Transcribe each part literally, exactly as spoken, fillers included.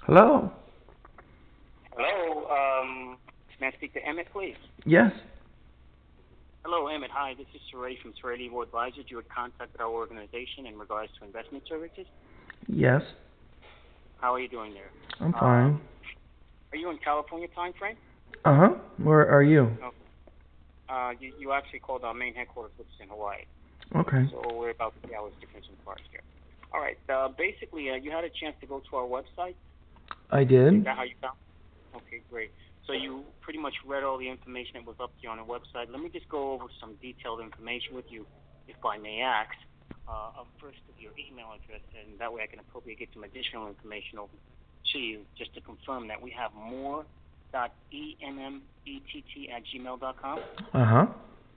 Hello? Hello. Um, may I speak to Emmett, please? Yes? Hello, Emmett. Hi, this is Suray from Suray Legal Advisors. You had contacted our organization in regards to investment services. Yes? How are you doing there? I'm fine. Um, are you in California time frame? Uh-huh. Where are you? No. Uh, you, you actually called our main headquarters, which is in Hawaii. Okay. So we're about three hours difference in parts here. All right. Uh, basically, uh, you had a chance to go to our website. I Is did. that how you found? Okay, great. So you pretty much read all the information that was up here on the website. Let me just go over some detailed information with you, if I may ask. Uh, of first of your email address, and that way I can appropriately get some additional information over to you, just to confirm that we have more dot emmett at gmail dot com. Uh-huh.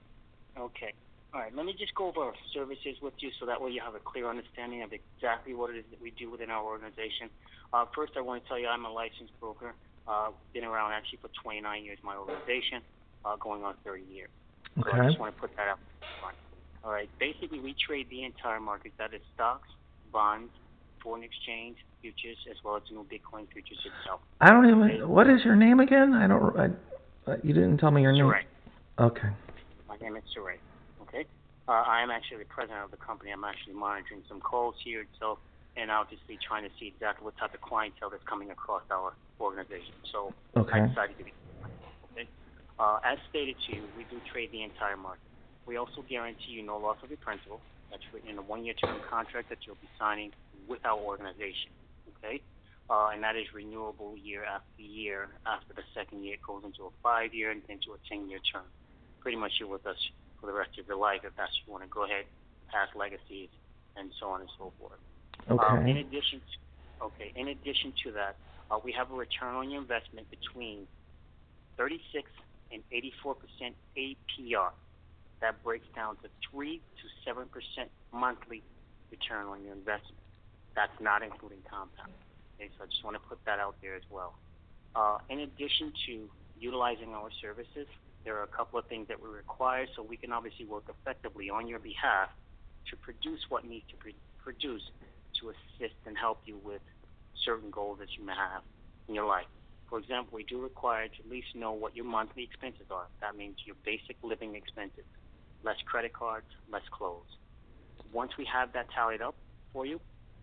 Okay. All right. Let me just go over our services with you, so that way you have a clear understanding of exactly what it is that we do within our organization. Uh, first, I want to tell you I'm a licensed broker. Uh, been around actually for twenty-nine years, my organization, uh, going on thirty years. So I Okay. just want to put that up front. All right. Basically, we trade the entire market. That is stocks, bonds, foreign exchange, futures, as well as new Bitcoin futures itself. I don't Okay. even... What is your name again? I don't... I, uh, you didn't tell me your name. Suray. Okay. My name is Suray. Okay. Uh, I am actually the president of the company. I'm actually monitoring some calls here itself, and I'll just be trying to see exactly what type of clientele that's coming across our organization. So I Okay. decided to be okay. Uh, as stated to you, we do trade the entire market. We also guarantee you no loss of your principal. That's written in a one-year term contract that you'll be signing with our organization. Okay. Uh, and that is renewable year after year. After the second year, it goes into a five-year and into a ten-year term. Pretty much you're with us for the rest of your life if that's what you want to go ahead, pass legacies, and so on and so forth. Um, in Okay. addition, to, okay, in addition to that, uh, we have a return on your investment between thirty-six and eighty-four percent A P R. That breaks down to three to seven percent monthly return on your investment. That's not including compound. Okay, so I just want to put that out there as well. Uh, in addition to utilizing our services, there are a couple of things that we require so we can obviously work effectively on your behalf to produce what needs to be produced to assist and help you with certain goals that you may have in your life. For example, we do require to at least know what your monthly expenses are. That means your basic living expenses, less credit cards, less clothes. Once we have that tallied up for you,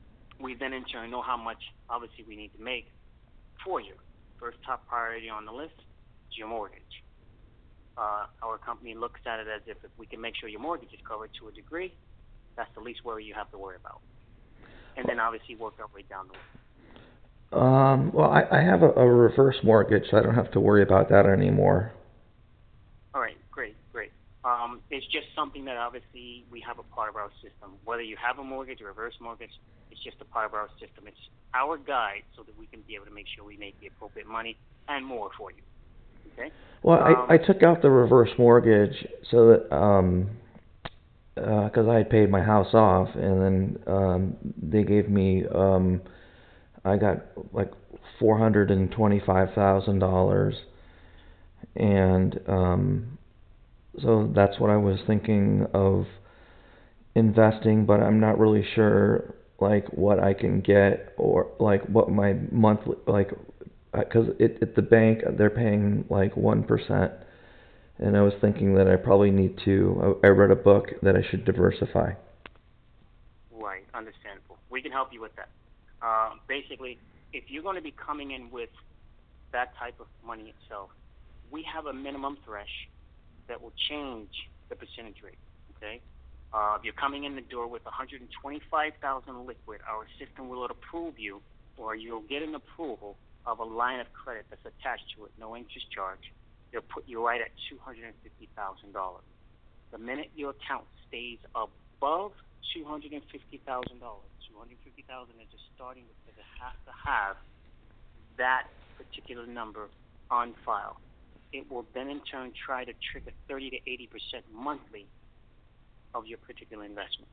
we then in turn know how much obviously we need to make for you. First top priority on the list is your mortgage. Uh, our company looks at it as if if we can make sure your mortgage is covered to a degree, that's the least worry you have to worry about. And then obviously work our way down the list. Um, well, I, I have a, a reverse mortgage, so I don't have to worry about that anymore. All right, great, great. Um, it's just something that obviously we have a part of our system. Whether you have a mortgage or reverse mortgage, it's just a part of our system. It's our guide so that we can be able to make sure we make the appropriate money and more for you. Okay? Well, I, I Um, took out the reverse mortgage so that, um, because I had paid my house off, and then um, they gave me, um, I got like four hundred and twenty-five thousand dollars, and um, so that's what I was thinking of investing, but I'm not really sure like what I can get or like what my monthly like because it at the bank they're paying like one percent, and I was thinking that I probably need to. I, I read a book that I should diversify. right, understandable. We can help you with that. Uh, basically, if you're going to be coming in with that type of money itself, we have a minimum thresh that will change the percentage rate. Okay, uh, if you're coming in the door with one hundred twenty-five thousand dollars liquid, our system will approve you, or you'll get an approval of a line of credit that's attached to it, no interest charge. They'll put you right at two hundred fifty thousand dollars. The minute your account stays above two hundred fifty thousand dollars, two hundred fifty thousand dollars is just starting because it has to have that particular number on file. It will then in turn try to trigger thirty to eighty percent monthly of your particular investment.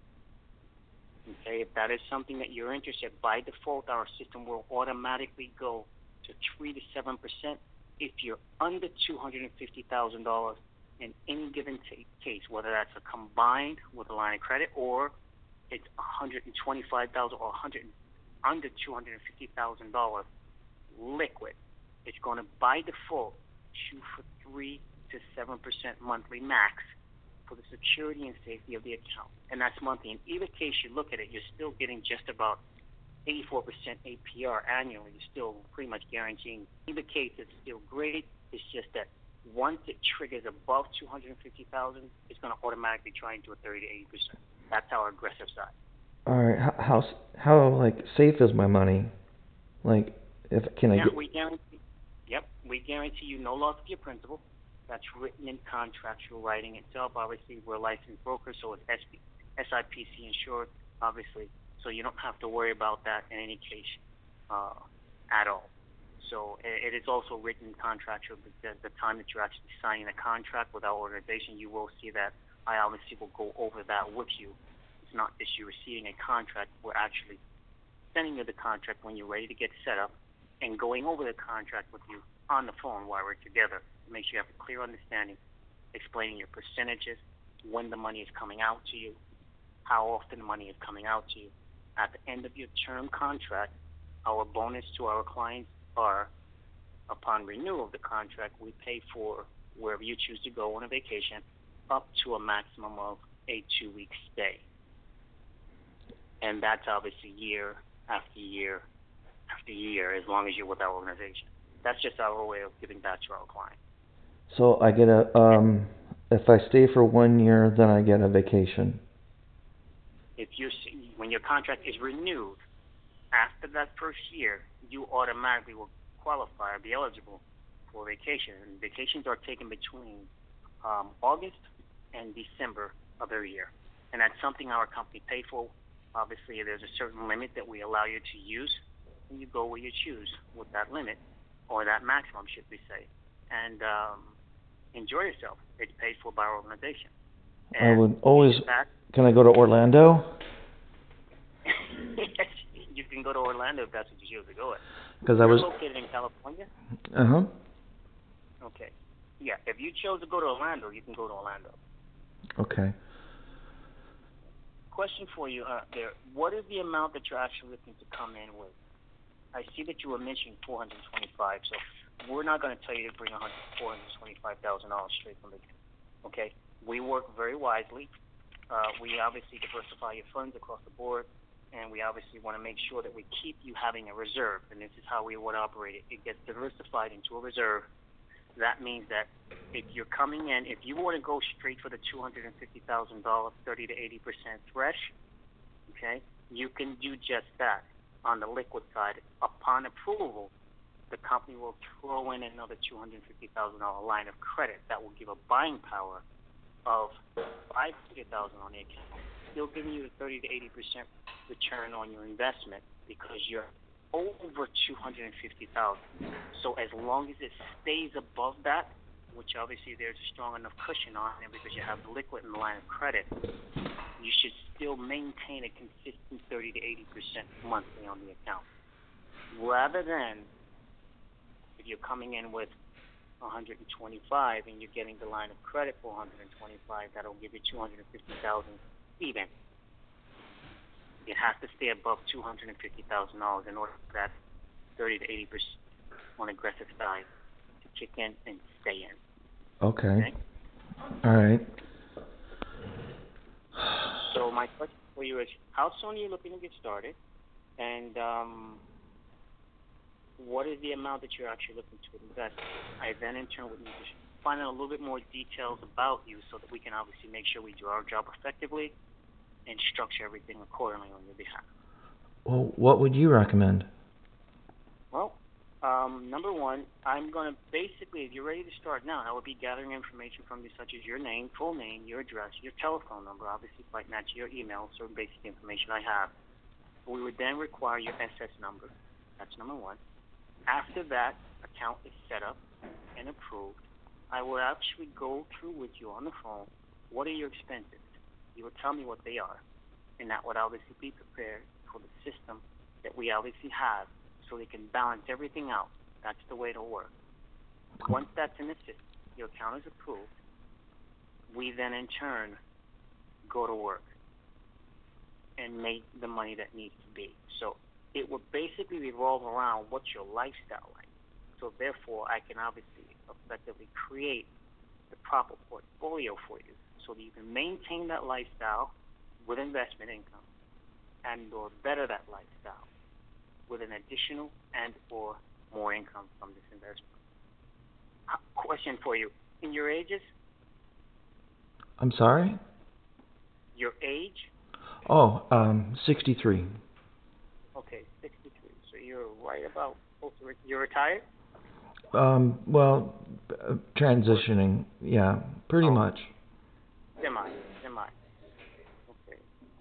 Okay, if that is something that you're interested, by default, our system will automatically go to three to seven percent if you're under two hundred fifty thousand dollars in any given t- case, whether that's a combined with a line of credit or it's one hundred twenty-five thousand dollars or one hundred under two hundred fifty thousand dollars liquid, it's going to, by default, shoot for three to seven percent monthly max for the security and safety of the account. And that's monthly. In either case you look at it, you're still getting just about eighty-four percent A P R annually. You're still pretty much guaranteeing. In either case, it's still great. It's just that once it triggers above two hundred fifty thousand dollars, it's going to automatically try and do a thirty to eighty percent. That's our aggressive side. All right. How how s- how like safe is my money? Like, if can I Yeah, get? we guarantee. Yep, we guarantee you no loss of your principal. That's written in contractual writing itself. Obviously, we're licensed brokers, so it's S P, S I P C insured, obviously. So you don't have to worry about that in any case uh, at all. So it, it is also written in contractual. The, the time that you're actually signing a contract with our organization, you will see that I obviously will go over that with you. It's not just you receiving a contract. We're actually sending you the contract when you're ready to get set up and going over the contract with you on the phone while we're together to make sure you have a clear understanding, explaining your percentages, when the money is coming out to you, how often the money is coming out to you. At the end of your term contract, our bonus to our clients are, upon renewal of the contract, we pay for wherever you choose to go on a vacation up to a maximum of a two-week stay. And that's obviously year after year after year, as long as you're with our organization. That's just our way of giving back to our client. So I get a um, if I stay for one year, then I get a vacation. If you're, when your contract is renewed, after that first year, you automatically will qualify or be eligible for vacation. And vacations are taken between um, August and December of every year. And that's something our company pays for. Obviously, there's a certain limit that we allow you to use, and you go where you choose with that limit, or that maximum, should we say. And um, enjoy yourself. It's paid for by our organization. And I would always. that, Can I go to Orlando? yes, you can go to Orlando if that's what you choose to go with. Because I You're was. located in California? Uh huh. Okay. Yeah, if you chose to go to Orlando, you can go to Orlando. Okay. Question for you uh, there. What is the amount that you're actually looking to come in with? I see that you were mentioning four hundred twenty-five, so we're not going to tell you to bring four hundred twenty-five thousand dollars straight from the account. Okay? We work very wisely. Uh, we obviously diversify your funds across the board, and we obviously want to make sure that we keep you having a reserve, and this is how we would operate it. It gets diversified into a reserve. That means that if you're coming in, if you want to go straight for the two hundred fifty thousand dollars, thirty to eighty percent thresh, okay, you can do just that on the liquid side. Upon approval, the company will throw in another two hundred fifty thousand dollars line of credit that will give a buying power of five hundred thousand dollars on the account, still giving you the thirty to eighty percent return on your investment because you're over two hundred fifty thousand dollars. So as long as it stays above that, which obviously there's a strong enough cushion on it because you have the liquid and the line of credit, you should still maintain a consistent thirty to eighty percent monthly on the account. Rather than if you're coming in with one hundred twenty-five and you're getting the line of credit for one hundred twenty-five, that'll give you two hundred fifty thousand dollars even. It has to stay above two hundred fifty thousand dollars in order for that thirty to eighty percent on aggressive side to kick in and stay in. Okay. Okay? All right. So my question for you is, how soon are you looking to get started? And um, what is the amount that you're actually looking to invest? I then in turn would need to find out a little bit more details about you so that we can obviously make sure we do our job effectively and structure everything accordingly on your behalf. Well, what would you recommend? Well, um, number one, I'm going to basically, if you're ready to start now, I would be gathering information from you such as your name, full name, your address, your telephone number, obviously might match your email, certain basic information I have. We would then require your S S number. That's number one. After that account is set up and approved, I will actually go through with you on the phone, what are your expenses? You will tell me what they are, and that would obviously be prepared for the system that we obviously have so they can balance everything out. That's the way it'll work. Once that's in the system, your account is approved, we then in turn go to work and make the money that needs to be. So it would basically revolve around what's your lifestyle like. So therefore, I can obviously effectively create the proper portfolio for you so that you can maintain that lifestyle with investment income and or better that lifestyle with an additional and or more income from this investment. Question for you. In your ages, I'm sorry? your age, Oh, um, sixty-three. okay, sixty-three. So you're right about, you're retired? Um, well, uh, transitioning, yeah, pretty Oh, much. semi, semi. Okay,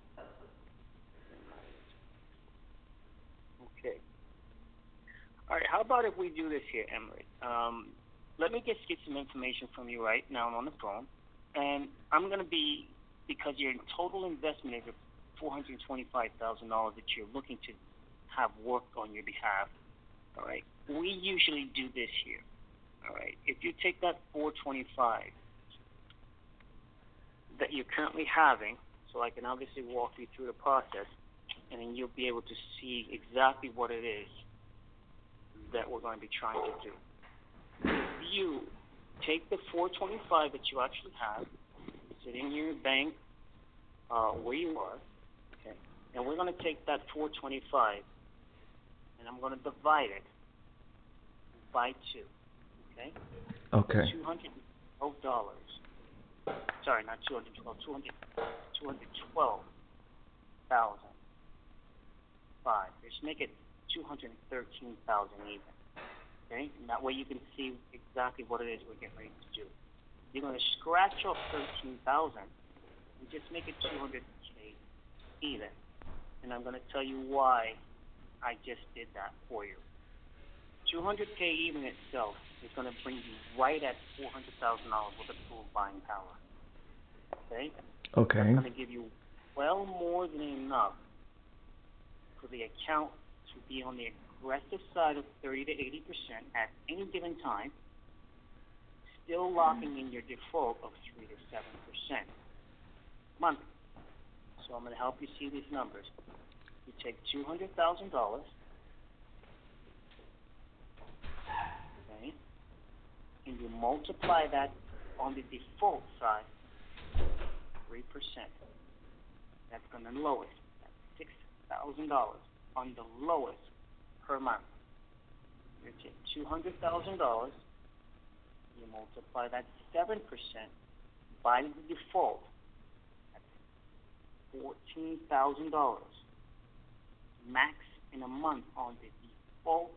okay. All right, how about if we do this here, Emily? Um, let me just get some information from you right now on the phone, and I'm going to be, because your total investment is four hundred twenty-five thousand dollars that you're looking to have worked on your behalf, all right? We usually do this here, all right? If you take that four hundred twenty-five that you're currently having, so I can obviously walk you through the process, and then you'll be able to see exactly what it is that we're going to be trying to do. If you take the four hundred twenty-five that you actually have, sitting in your bank, uh, where you are, okay, and we're going to take that four hundred twenty-five, and I'm going to divide it by two, okay? Okay. two hundred twelve dollars. Sorry, not two hundred twelve, two hundred, two hundred twelve thousand five. Just make it two hundred thirteen thousand even. Okay? And that way you can see exactly what it is we're getting ready to do. You're going to scratch off thirteen thousand and just make it two hundred K even. And I'm going to tell you why I just did that for you. two hundred K even itself is going to bring you right at four hundred thousand dollars worth of full buying power. Okay? Okay. That's going to give you well more than enough for the account to be on the aggressive side of thirty to eighty percent at any given time, still locking in your default of three to seven percent monthly. So I'm going to help you see these numbers. You take two hundred thousand dollars, okay, and you multiply that on the default side, three percent. That's going to lowest. That's six thousand dollars on the lowest per month. You take two hundred thousand dollars, you multiply that seven percent by the default. That's fourteen thousand dollars. Max in a month on the default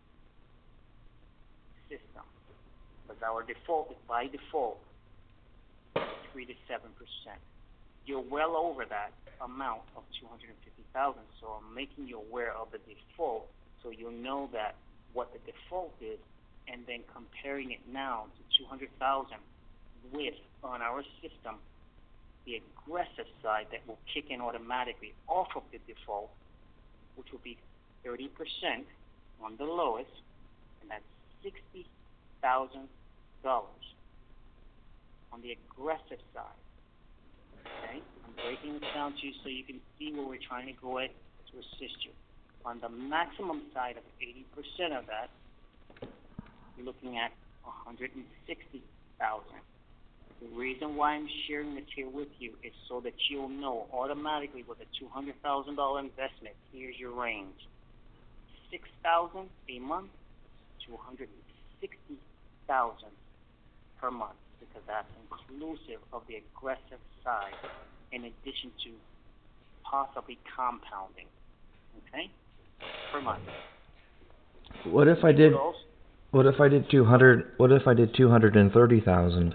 system. Because our default is by default three to seven percent. You're well over that amount of two hundred fifty thousand dollars, so I'm making you aware of the default so you'll know that what the default is, and then comparing it now to two hundred thousand dollars with, on our system, the aggressive side that will kick in automatically off of the default, which will be thirty percent on the lowest, and that's sixty thousand dollars on the aggressive side. Okay? I'm breaking this down to you so you can see where we're trying to go at to assist you. On the maximum side of eighty percent of that, you're looking at one hundred sixty thousand dollars. The reason why I'm sharing this here with you is so that you'll know automatically with a two hundred thousand dollars investment, here's your range. six thousand dollars a month to one hundred sixty thousand dollars per month, because that's inclusive of the aggressive side in addition to possibly compounding. Okay? Per month. What if I did? What if I did two hundred? What if I did two hundred and thirty thousand?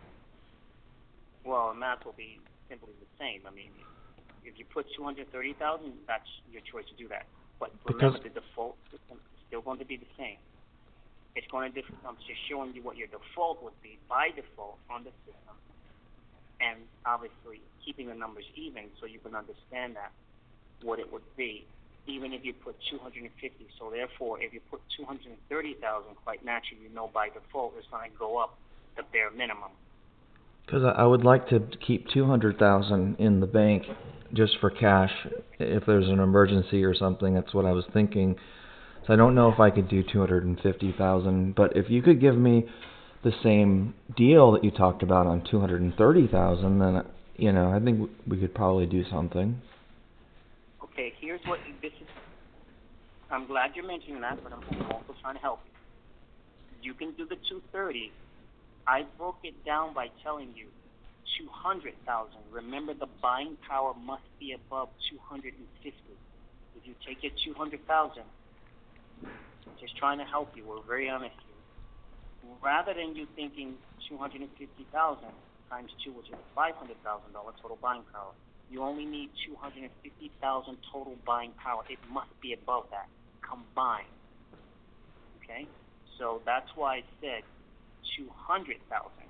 Well, math will be simply the same. I mean, if you put two hundred thirty thousand, that's your choice to do that. But remember, Because the default system is still going to be the same. It's going to. Diff- I'm just showing you what your default would be by default on the system, and obviously keeping the numbers even so you can understand that what it would be. Even if you put two hundred fifty, so therefore, if you put two hundred thirty thousand, quite naturally, you know by default it's going to go up the bare minimum. Because I I would like to keep two hundred thousand in the bank just for cash if there's an emergency or something. That's what I was thinking. So I don't know if I could do two hundred and fifty thousand, but if you could give me the same deal that you talked about on two hundred and thirty thousand, then you know I think we could probably do something. Okay, here's what this is. I'm glad you're mentioning that, but I'm also trying to help you. You can do the two thirty. I broke it down by telling you two hundred thousand. Remember, the buying power must be above two hundred fifty. If you take it two hundred thousand, just trying to help you. We're very honest here. Rather than you thinking two hundred fifty thousand times two, which is five hundred thousand dollars total buying power, you only need two hundred fifty thousand total buying power. It must be above that combined. Okay, so that's why I said two hundred thousand.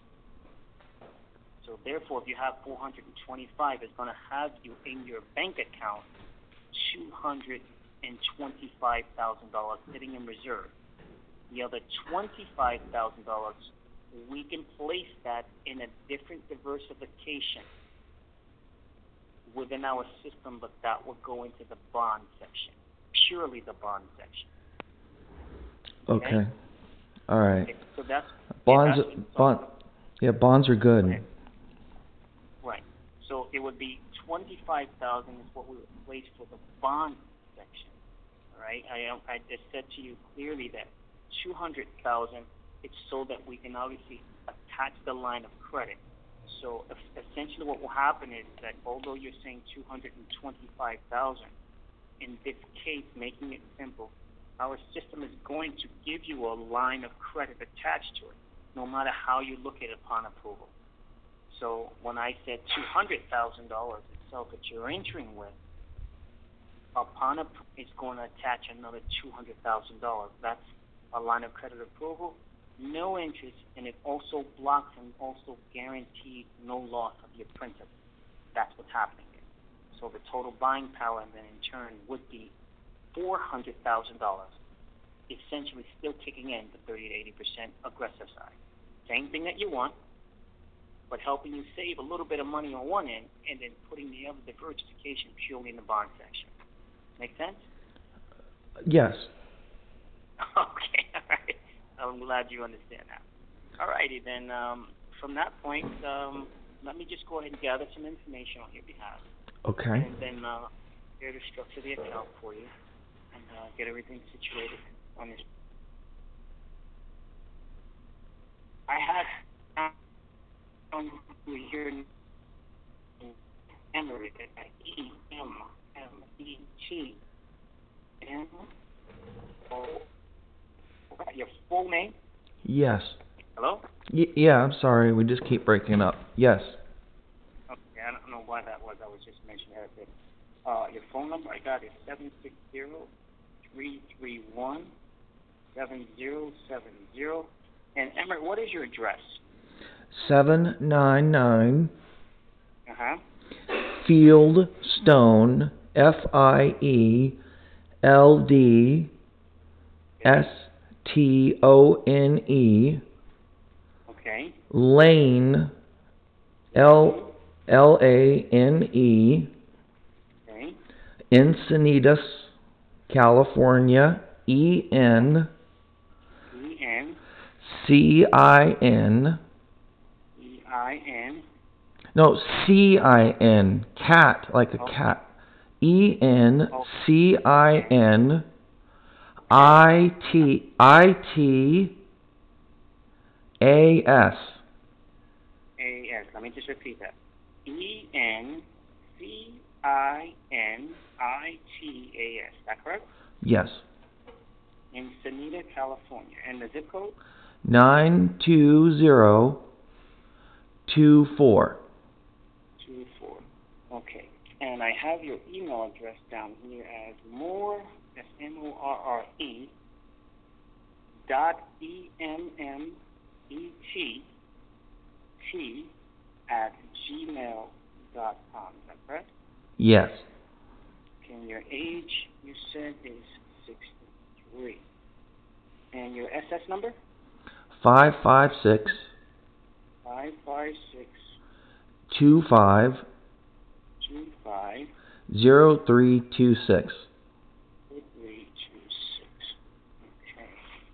So therefore, if you have four hundred twenty-five, it's going to have you in your bank account two hundred twenty-five thousand dollars sitting in reserve. The other twenty-five thousand dollars, we can place that in a different diversification within our system, but that will go into the bond section, purely the bond section. Okay. Okay. All right. Okay, so that's bonds. yeah, that's, Bond. Yeah, bonds are good. Okay. Right. So it would be twenty-five thousand is what we would place for the bond section. All right. I I just said to you clearly that two hundred thousand. It's so that we can obviously attach the line of credit. So essentially, what will happen is that although you're saying two hundred twenty-five thousand, in this case, making it simple, our system is going to give you a line of credit attached to it, no matter how you look at it upon approval. So when I said two hundred thousand dollars itself that you're entering with, upon approval, it's going to attach another two hundred thousand dollars. That's a line of credit approval, no interest, and it also blocks and also guarantees no loss of your principal. That's what's happening here. So the total buying power then in turn would be four hundred thousand dollars, essentially still kicking in the thirty to eighty percent aggressive side. Same thing that you want, but helping you save a little bit of money on one end and then putting the other diversification purely in the bond section. Make sense? Yes. Okay, all right. I'm glad you understand that. All righty, then um, from that point, um, let me just go ahead and gather some information on your behalf. Okay. And then uh, here to structure the account for you and uh, get everything situated on this. I had um, here in Emory, E M M E T M O. Your full name? Yes. Hello? Y- yeah, I'm sorry. We just keep breaking up. Yes. Okay, I don't know why that was. I was just mentioning that. Uh, your phone number I got is seven six zero, three three one, seven zero seven zero. And Emmett, what is your address? seven nine nine Uh-huh. Fieldstone, F I E L D S T O N E, Okay. Lane, L L A N E, Okay. Encinitas, California, E N E N C I N, E I N. no, C I N, cat, like a cat, E N C I N I T I T A S. A S. Let me just repeat that. E N C I N I T A S. Is that correct? Yes. In Encinitas, California. And the zip code? Nine two zero two four. Two four. Okay. And I have your email address down here as more. That's M O R R E dot E M M E T T at gmail dot com. Is that correct? Yes. And your age, you said, is sixty-three. And your S S number? Five five six Five five five six two five two five zero three two six. three two six. Okay.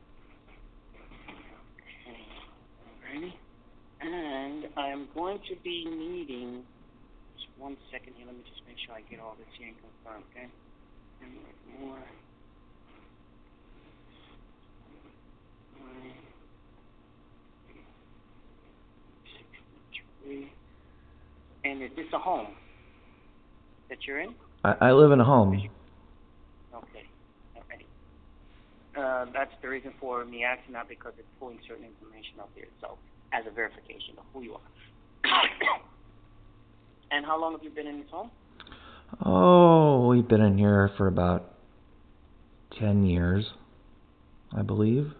Okay. Alrighty. And I'm going to be needing just one second here. Let me just make sure I get all this here and confirm. Okay. And more. sixty-three. And is this a home that you're in? I, I live in a home. Okay. Alrighty. Uh, that's the reason for me asking that, because it's pulling certain information up here. So, as a verification of who you are. And how long have you been in this home? Oh, we've been in here for about ten years, I believe.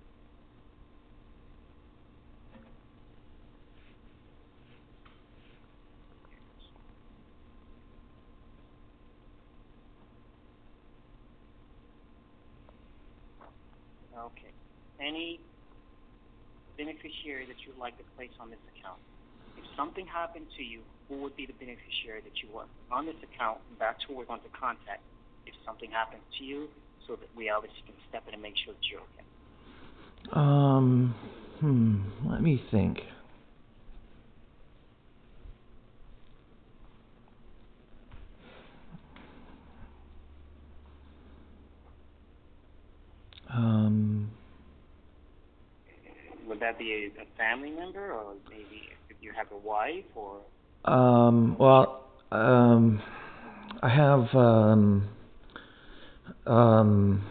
Okay. Any beneficiary that you'd like to place on this account? If something happened to you, who would be the beneficiary that you want? On this account, that's who we're going to contact if something happens to you, so that we obviously can step in and make sure that you're okay. Um, hmm, let me think. Um, Would that be a, a family member, or maybe if you have a wife, or? um, well, um, I have, um, um,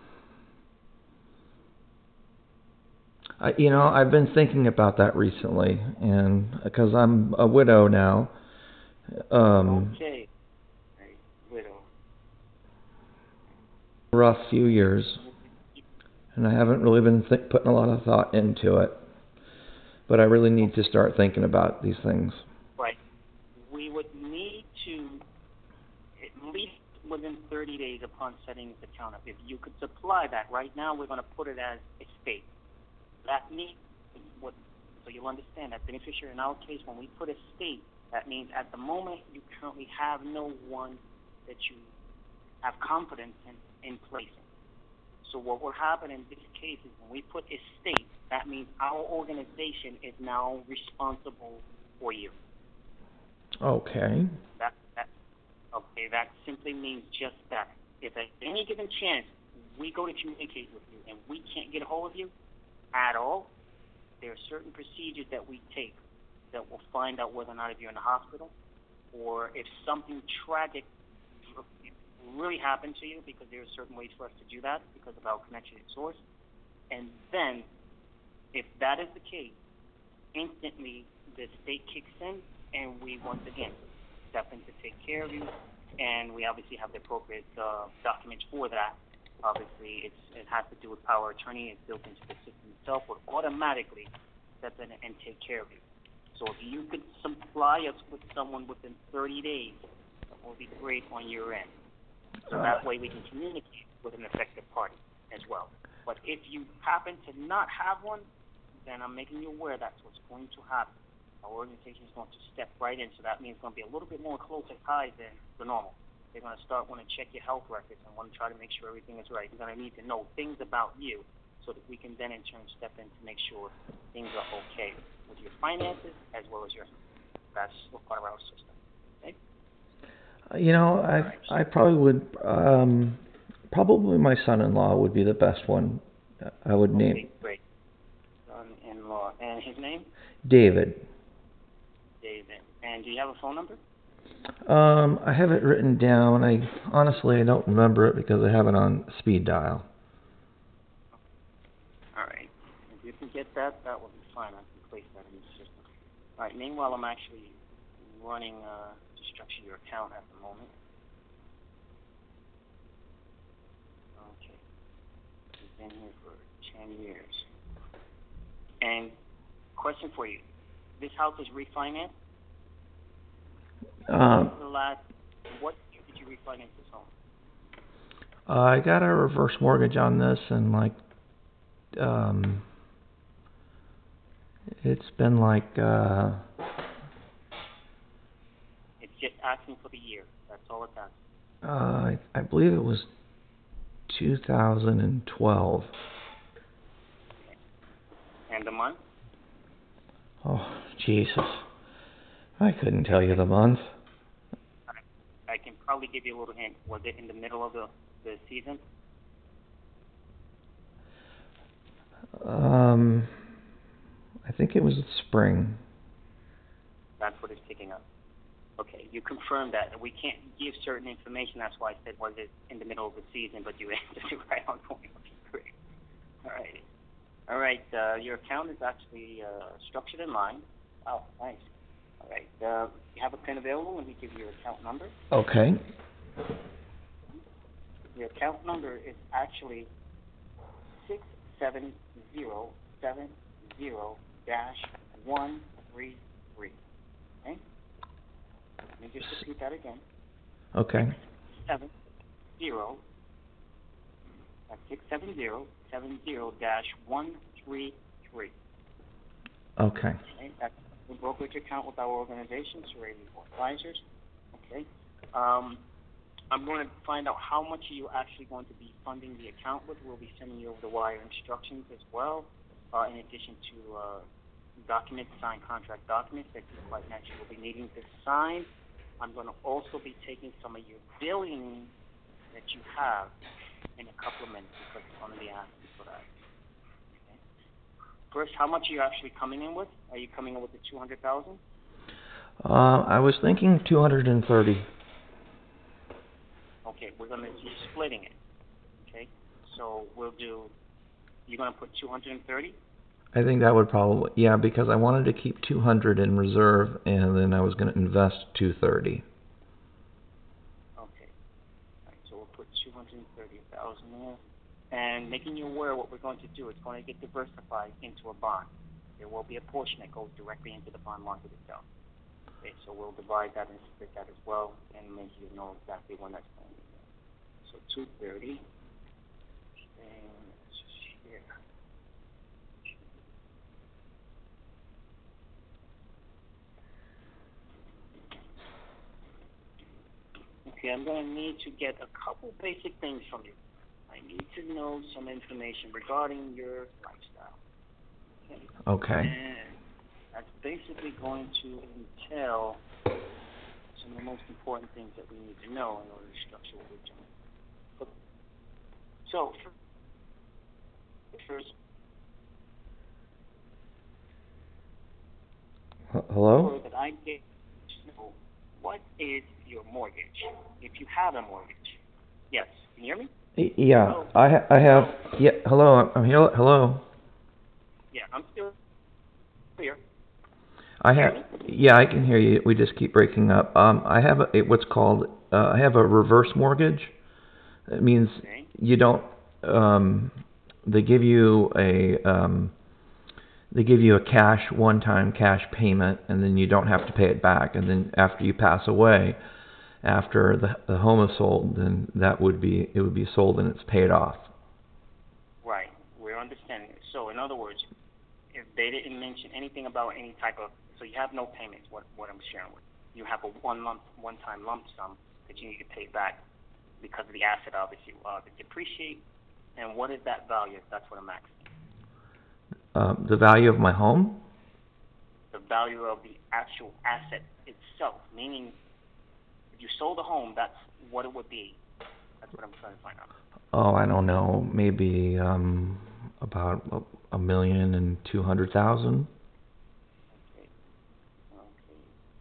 I, you know, I've been thinking about that recently, and because I'm a widow now, um, Okay. Right. Widow. rough few years, and I haven't really been th- putting a lot of thought into it, but I really need to start thinking about these things. Right. We would need to, at least within thirty days upon setting the account up, if you could supply that. Right now, we're going to put it as estate. That means what? So you'll understand that beneficiary. In our case, when we put estate, that means at the moment you currently have no one that you have confidence in in placing. So what will happen in this case is when we put estate, that means our organization is now responsible for you. Okay. That that okay. That simply means just that. If at any given chance we go to communicate with you and we can't get a hold of you at all, there are certain procedures that we take that will find out whether or not if you're in the hospital, or if something tragic really happened to you, because there are certain ways for us to do that because of our connection to source. And then, if that is the case, instantly the state kicks in, and we once again step in to take care of you, and we obviously have the appropriate uh, documents for that. Obviously, it's, it has to do with power of attorney. It's built into the system itself, would automatically step in and take care of you. So if you could supply us with someone within thirty days, that will be great on your end. So that way we can communicate with an effective party as well. But if you happen to not have one, then I'm making you aware that's what's going to happen. Our organization is going to step right in, so that means it's going to be a little bit more closer tied than the normal. They're going to start wanting to check your health records and want to try to make sure everything is right. They're going to need to know things about you so that we can then in turn step in to make sure things are okay with your finances as well as your health. That's part of our system. Okay? You know, I I probably would, um, probably my son-in-law would be the best one. I would name. Okay, great. Son-in-law. And his name? David. David. And do you have a phone number? Um, I have it written down. I honestly I don't remember it because I have it on speed dial. All right. If you can get that, that will be fine. I can place that in the system. All right. Meanwhile, I'm actually running uh, to structure your account at the moment. Okay. You've been here for ten years. And question for you: this house is refinanced? Um, The last, what year did you refinance this home? I got a reverse mortgage on this in like um, It's been like, uh, It's just asking for the year. That's all it's asking. uh, I, I believe it was two thousand twelve. And the month? Oh, Jesus. I couldn't tell you the month. I, I can probably give you a little hint. Was it in the middle of the, the season? Um, I think it was spring. That's what it's picking up. Okay, you confirmed that. We can't give certain information. That's why I said, was it in the middle of the season? But you answered it right on point. Okay, great. All right. All right. Uh, your account is actually uh, structured in line. Oh, nice. All right. Uh, you have a pen available? Let me give you your account number. Okay. Your account number is actually six seven zero seven zero dash one three three. Okay? Let me just repeat that again. Okay. Seven zero. That's six seven zero seven zero dash one three three. Okay. Okay, that's the brokerage account with our organization, Serrated Advisors. Okay. Um, I'm going to find out how much are you actually going to be funding the account with. We'll be sending you over the wire instructions as well, uh, in addition to uh, documents, signed contract documents that you quite naturally will be needing to sign. I'm going to also be taking some of your billing that you have in a couple of minutes because it's going to be asking for that. Okay. First, how much are you actually coming in with? Are you coming in with the two hundred thousand? Uh, I was thinking two hundred thirty. Okay, we're going to be splitting it. Okay, so we'll do. You're going to put two hundred thirty. I think that would probably, yeah, because I wanted to keep two hundred in reserve, and then I was going to invest two hundred thirty. Okay, all right, so we'll put two hundred thirty thousand there. And making you aware what we're going to do, it's going to get diversified into a bond. There will be a portion that goes directly into the bond market itself. Okay, so we'll divide that and split that as well and make you know exactly when that's going to be there. So two thirty. And let's just here. Okay, I'm going to need to get a couple basic things from you. I need to know some information regarding your lifestyle. Okay. Okay. And that's basically going to entail some of the most important things that we need to know in order to structure what we're doing. So, first, H- Hello? that I get to know what is your mortgage, if you have a mortgage. Yes, can you hear me? Y- Yeah, Hello? I ha- I have, Hello? yeah, hello, I'm I'm here, hello. Yeah, I'm still here. I have, yeah, I can hear you. We just keep breaking up. Um, I have a, what's called, uh, I have a reverse mortgage. It means Okay. you don't, um, they give you a, um, they give you a cash, one-time cash payment, and then you don't have to pay it back. And then after you pass away, after the the home is sold, then that would be, it would be sold and it's paid off. Right, we're understanding it. So, in other words, if they didn't mention anything about any type of, so you have no payments, what, what I'm sharing with you. You have a one lump, one-time lump sum that you need to pay back because of the asset, obviously, uh, to depreciate. And what is that value? That's what I'm asking. Um, the value of my home? The value of the actual asset itself, meaning if you sold a home, that's what it would be. That's what I'm trying to find out. Oh, I don't know, maybe um, about a, a million and two hundred thousand. Okay. Okay.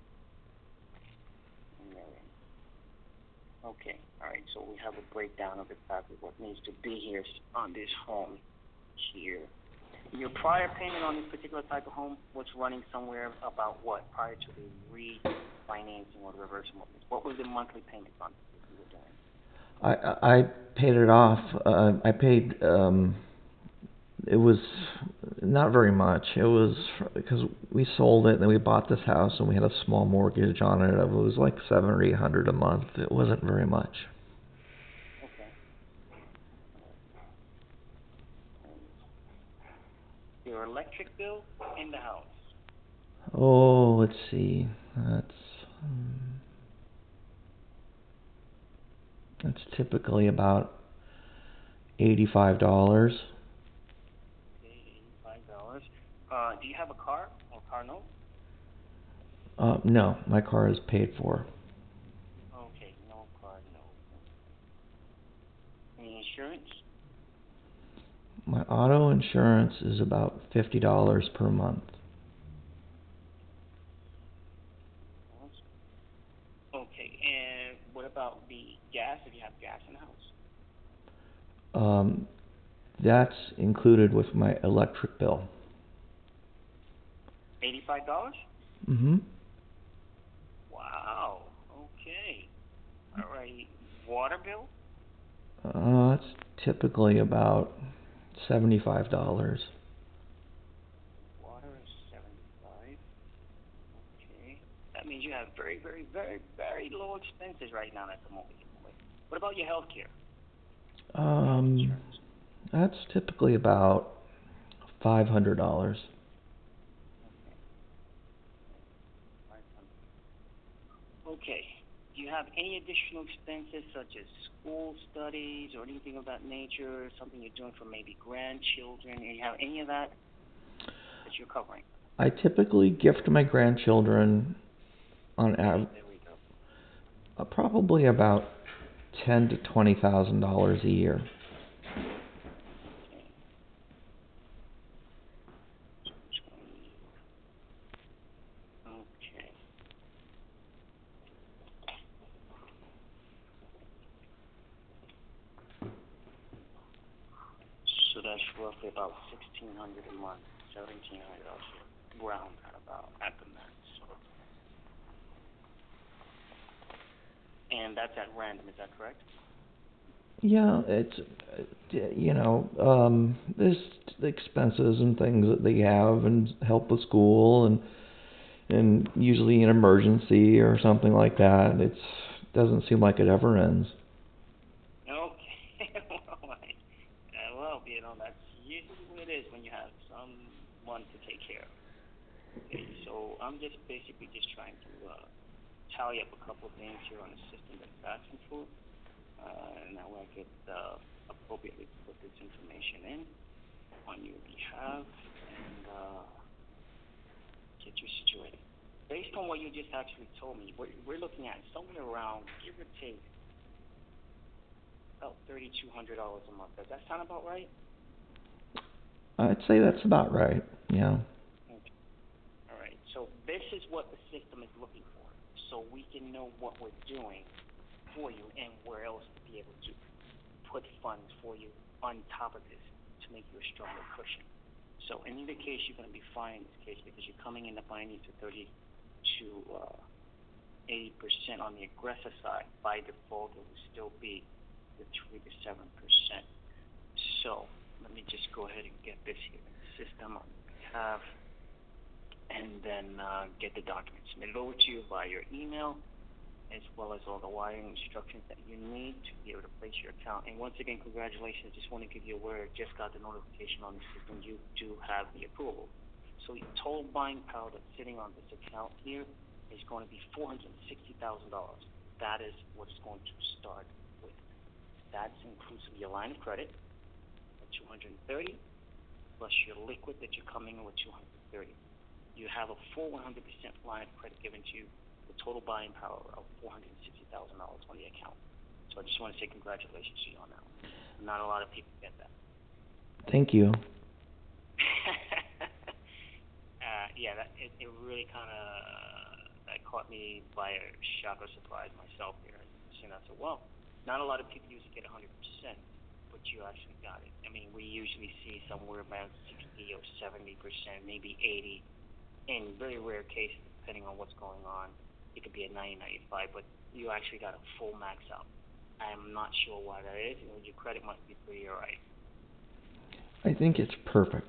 A million. Okay. All right. So we have a breakdown of exactly what needs to be here on this home here. Your prior payment on this particular type of home was running somewhere about what prior to the refinancing or the reverse mortgage? What was the monthly payment on this you were doing? I I paid it off. Uh, I paid. Um, it was not very much. It was because we sold it and then we bought this house and we had a small mortgage on it. It was like seven or eight hundred a month. It wasn't very much. Okay. your electric bill in the house? Oh, let's see. That's um, that's typically about eighty-five dollars. Okay, eighty-five dollars. Uh, do you have a car or car note? Uh, no, my car is paid for. Okay, no car note. Any insurance? My auto insurance is about fifty dollars per month. Okay, and what about the gas? If you have gas in the house? Um, that's included with my electric bill. eighty-five dollars? Mm-hmm. Wow. Okay. All right. Water bill? Uh, it's typically about seventy-five dollars. Water is seventy-five. Okay. That means you have very, very, very, very low expenses right now at the moment. What about your health care? Um, that's typically about five hundred dollars. Okay. Do you have any additional expenses such as school studies or anything of that nature, something you're doing for maybe grandchildren? Do you have any of that that you're covering? I typically gift my grandchildren on av- There we go. uh, probably about ten to twenty thousand dollars a year. Okay. So that's roughly about sixteen hundred a month, seventeen hundred dollars round at about at the max. And that's at random, is that correct? Yeah, it's uh, you know, um, there's expenses and things that they have, and help with school, and and usually an emergency or something like that. It's doesn't seem like it ever ends. Okay. Well, I, uh, well, you know, that's usually what it is when you have someone to take care of. Okay, so I'm just basically just trying to uh, tally up a couple of things here on the system that it's asking for, uh, and that way I could uh, appropriately put this information in on your behalf and uh, get you situated. Based on what you just actually told me, we're, we're looking at somewhere around, give or take, about thirty-two hundred dollars a month. Does that sound about right? I'd say that's about right. Yeah. Okay. All right. So this is what the system is looking for, so we can know what we're doing for you and where else to be able to put funds for you on top of this to make you a stronger cushion. So in either case, you're going to be fine in this case because you're coming in the binding to thirty to uh, eighty percent on the aggressive side. By default, it will still be the three to seven percent. So let me just go ahead and get this here in the system on your behalf, and then uh, get the documents submitted over to you via your email, as well as all the wiring instructions that you need to be able to place your account. And once again, congratulations. Just want to give you a word. Just got the notification on the system. You do have the approval. So your total buying power that's sitting on this account here is going to be four hundred sixty thousand dollars. That is what it's going to start with. That's inclusive of your line of credit at two hundred thirty thousand dollars plus your liquid that you're coming in with two hundred thirty thousand dollars. You have a full one hundred percent line of credit given to you, the total buying power of four hundred sixty thousand dollars on the account. So I just want to say congratulations to you on that one. Not a lot of people get that. Thank you. uh, yeah, that, it, it really kind of that caught me by a shock or surprise myself here. You know, so well, not a lot of people usually get one hundred percent, but you actually got it. I mean, we usually see somewhere around sixty or seventy percent, maybe eighty. In very rare cases, depending on what's going on, it could be a ninety, ninety-five, but you actually got a full max out. I'm not sure why that is. You know, your credit must be pretty all right. I think it's perfect.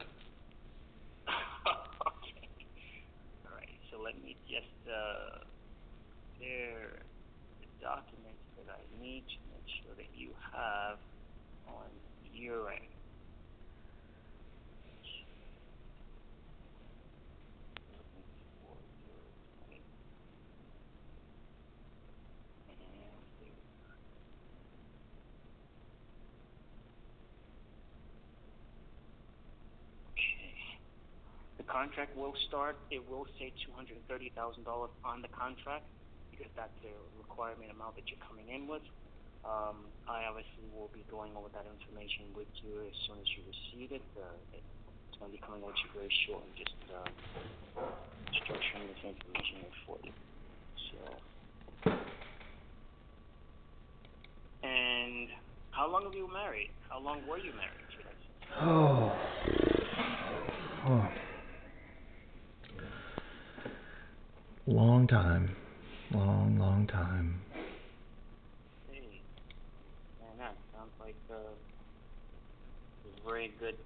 Okay. All right. So let me just uh, prepare the documents that I need to make sure that you have on your end. the contract will start. It will say two hundred thirty thousand dollars on the contract because that's the requirement amount that you're coming in with. Um, I obviously will be going over that information with you as soon as you receive it. Uh, it's going to be coming out to you very shortly, just uh, structuring this information here for you. So, and how long have you married? How long were you married, should I say? Oh. Oh. Long time. Long, long time. Hey, man, that sounds like uh, a very good.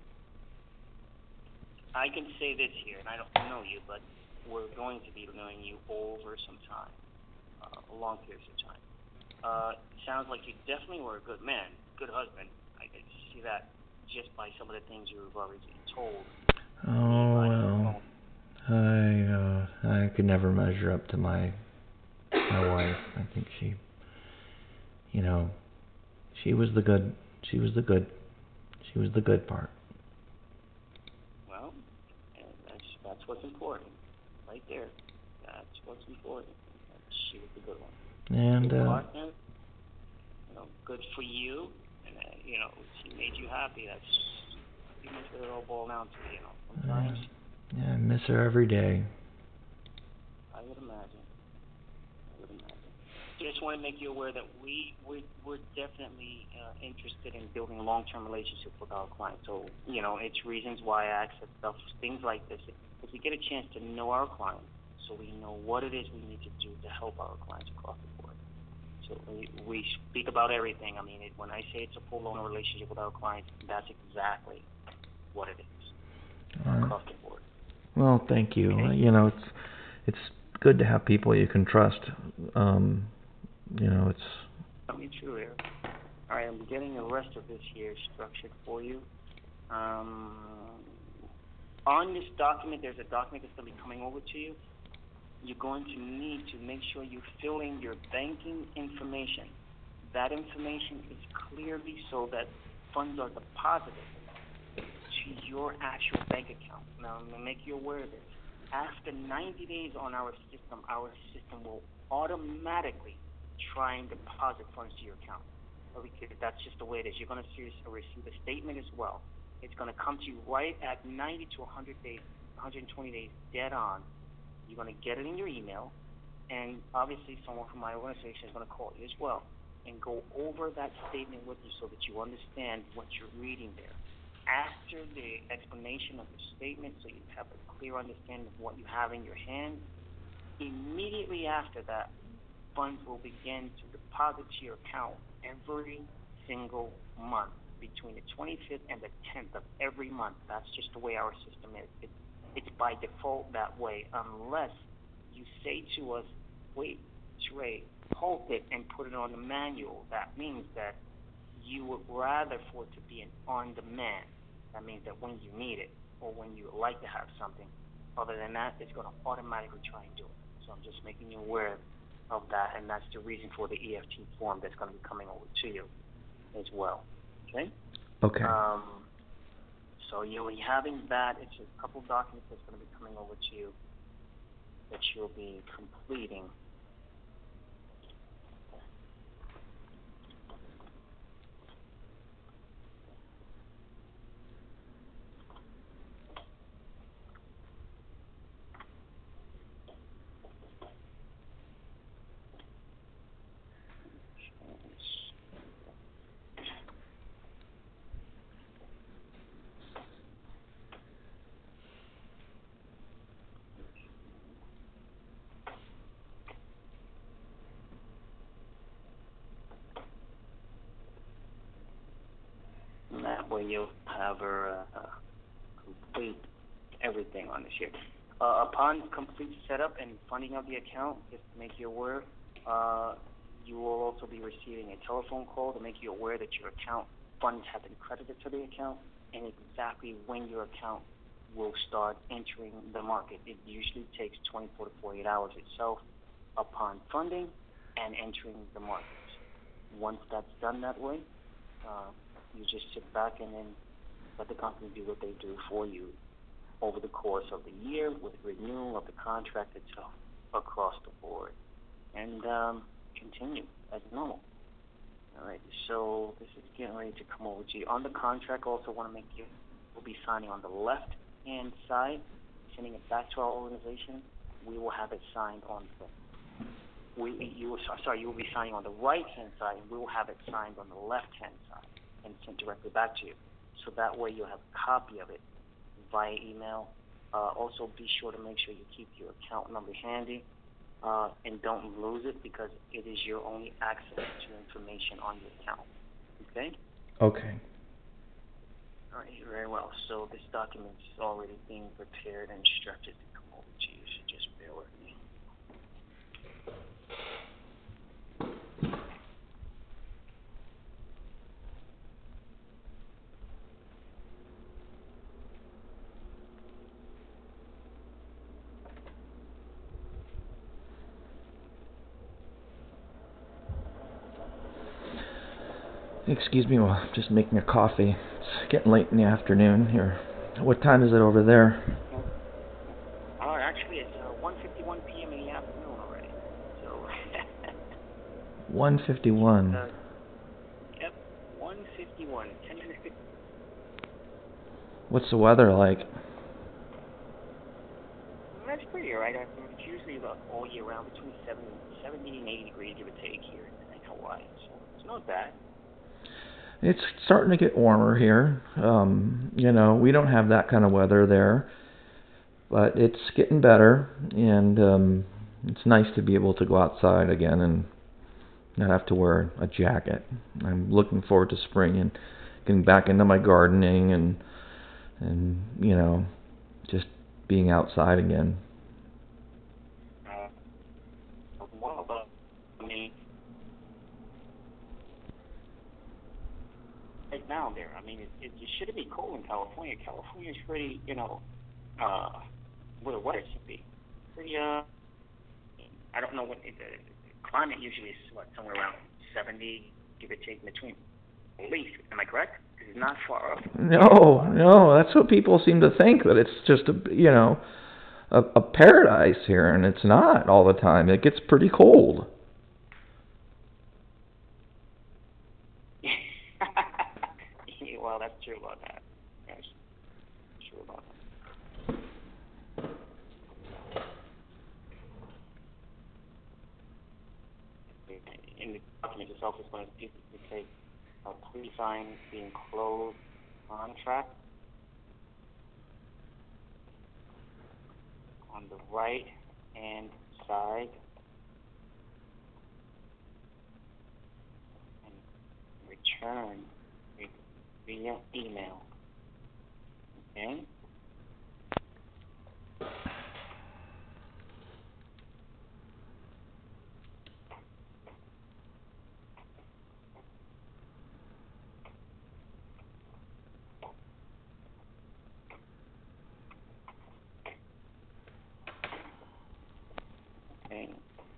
I can say this here, and I don't know you, but we're going to be knowing you over some time, uh, a long period of time. Uh, sounds like you definitely were a good man, good husband. I can see that just by some of the things you've already been told. Oh, well, I, uh, I could never measure up to my, my wife. I think she, you know, she was the good, she was the good, she was the good part. Well, and that's, that's what's important, right there. That's what's important. She was the good one. And, good uh, partner, you know, good for you, and, uh, you know, she made you happy. That's pretty much what it all boils down to, you know. Sometimes, yeah, yeah, I miss her every day. I would imagine. I would imagine. Just want to make you aware that we, we we're definitely uh, interested in building a long-term relationship with our clients. So, you know, it's reasons why I access stuff, things like this. If we get a chance to know our clients, so we know what it is we need to do to help our clients across the board. So we, we speak about everything. I mean, it, when I say it's a full-on relationship with our clients, that's exactly what it is All across right. the board. Well, thank you. Okay. Uh, you know, it's it's good to have people you can trust. Um, you know, it's. Tell me true here. All right, I'm getting the rest of this here structured for you. Um, on this document, there's a document that's going to be coming over to you. You're going to need to make sure you fill in your banking information. That information is clearly so that funds are deposited to your actual bank account. Now, I'm going to make you aware of this. After ninety days on our system, our system will automatically try and deposit funds to your account. Because that's just the way it is. You're going to receive a statement as well. It's going to come to you right at ninety to one hundred days, one hundred twenty days dead on. You're going to get it in your email, and obviously someone from my organization is going to call you as well and go over that statement with you so that you understand what you're reading there. After the explanation of the statement, so you have a clear understanding of what you have in your hand, immediately after that, funds will begin to deposit to your account every single month between the twenty-fifth and the tenth of every month. That's just the way our system is. It, it's by default that way, unless you say to us, wait, Trey, halt it and put it on the manual. That means that you would rather for it to be an on-demand. That means that when you need it or when you would like to have something. Other than that, it's going to automatically try and do it. So I'm just making you aware of that, and that's the reason for the E F T form that's going to be coming over to you as well. Okay? Okay. Um, so you'll be having that. It's a couple documents that's going to be coming over to you that you'll be completing. And that way you'll have her uh, complete everything on this here. Uh, upon complete setup and funding of the account, just to make you aware, uh, you will also be receiving a telephone call to make you aware that your account funds have been credited to the account and exactly when your account will start entering the market. It usually takes twenty-four to forty-eight hours itself upon funding and entering the market. Once that's done that way, uh, you just sit back and then let the company do what they do for you over the course of the year with renewal of the contract itself across the board, and um, continue as normal. All right, so this is getting ready to come over to you. On the contract, also want to make you, we'll be signing on the left-hand side, sending it back to our organization. We will have it signed on the, we, you will, sorry, you will be signing on the right-hand side, and we will have it signed on the left-hand side and sent directly back to you. So that way you'll have a copy of it via email. Uh, also, be sure to make sure you keep your account number handy. Uh, and don't lose it, because it is your only access to information on your account. Okay? Okay. All right, very well. So this document is already being prepared and instructed to come over to you, so just bear with me. Excuse me while I'm just making a coffee. It's getting late in the afternoon here. What time is it over there? Oh, actually, it's uh, one fifty-one p.m. in the afternoon already. So. one fifty-one. Uh, yep, one fifty-one. ten minutes. What's the weather like? That's pretty alright. It's usually about all year round, between seventy, seventy and eighty degrees, give or take, here in Hawaii. So it's not bad. It's starting to get warmer here. Um, you know, we don't have that kind of weather there, but it's getting better, and um, it's nice to be able to go outside again and not have to wear a jacket. I'm looking forward to spring and getting back into my gardening and and you know, just being outside again. Uh, well, but, I mean, right now there, I mean, it, it, it shouldn't be cold in California. California is pretty, you know, uh, what the weather should be. Pretty, uh, I don't know what, it, the, the climate usually is, what, somewhere around seventy, give or take, between, at least. Am I correct? Because it's not far off. No, no, that's what people seem to think, that it's just a, you know, a, a paradise here, and it's not all the time. It gets pretty cold. Well, that's true about that. That's true about that. In the document itself, it's going to say, uh, please sign the enclosed contract on the right hand side and return it via email. Okay? Okay.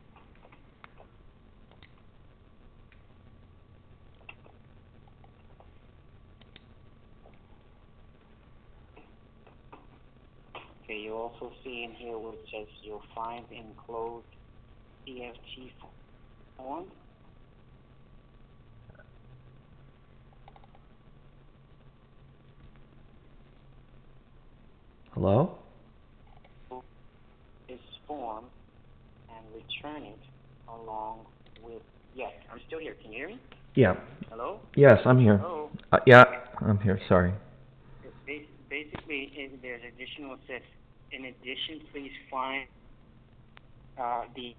Okay, you also see in here where it says you'll find the enclosed E F T form. Hello? This form and return it along with, yes, I'm still here. Can you hear me? Yeah. Hello? Yes, I'm here. Hello? Uh, yeah, I'm here. Sorry. Basically, it, there's additional says, in addition, please find uh, the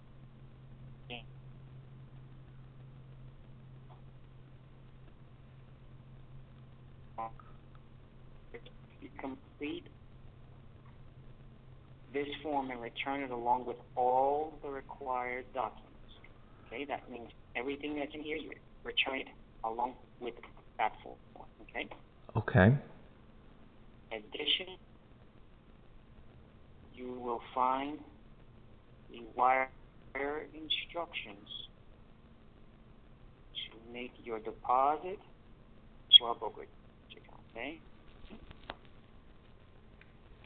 complete this form and return it along with all the required documents. Okay, that means everything that's in here, you return it along with that form. Okay. Okay. Addition, you will find the wire instructions to make your deposit to our brokerage account. Okay.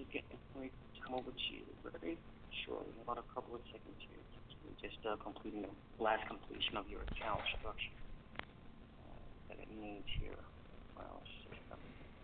get ready to come over to you very shortly, in about a couple of seconds here. We're just uh, completing the last completion of your account structure. Uh, that it needs here. File system.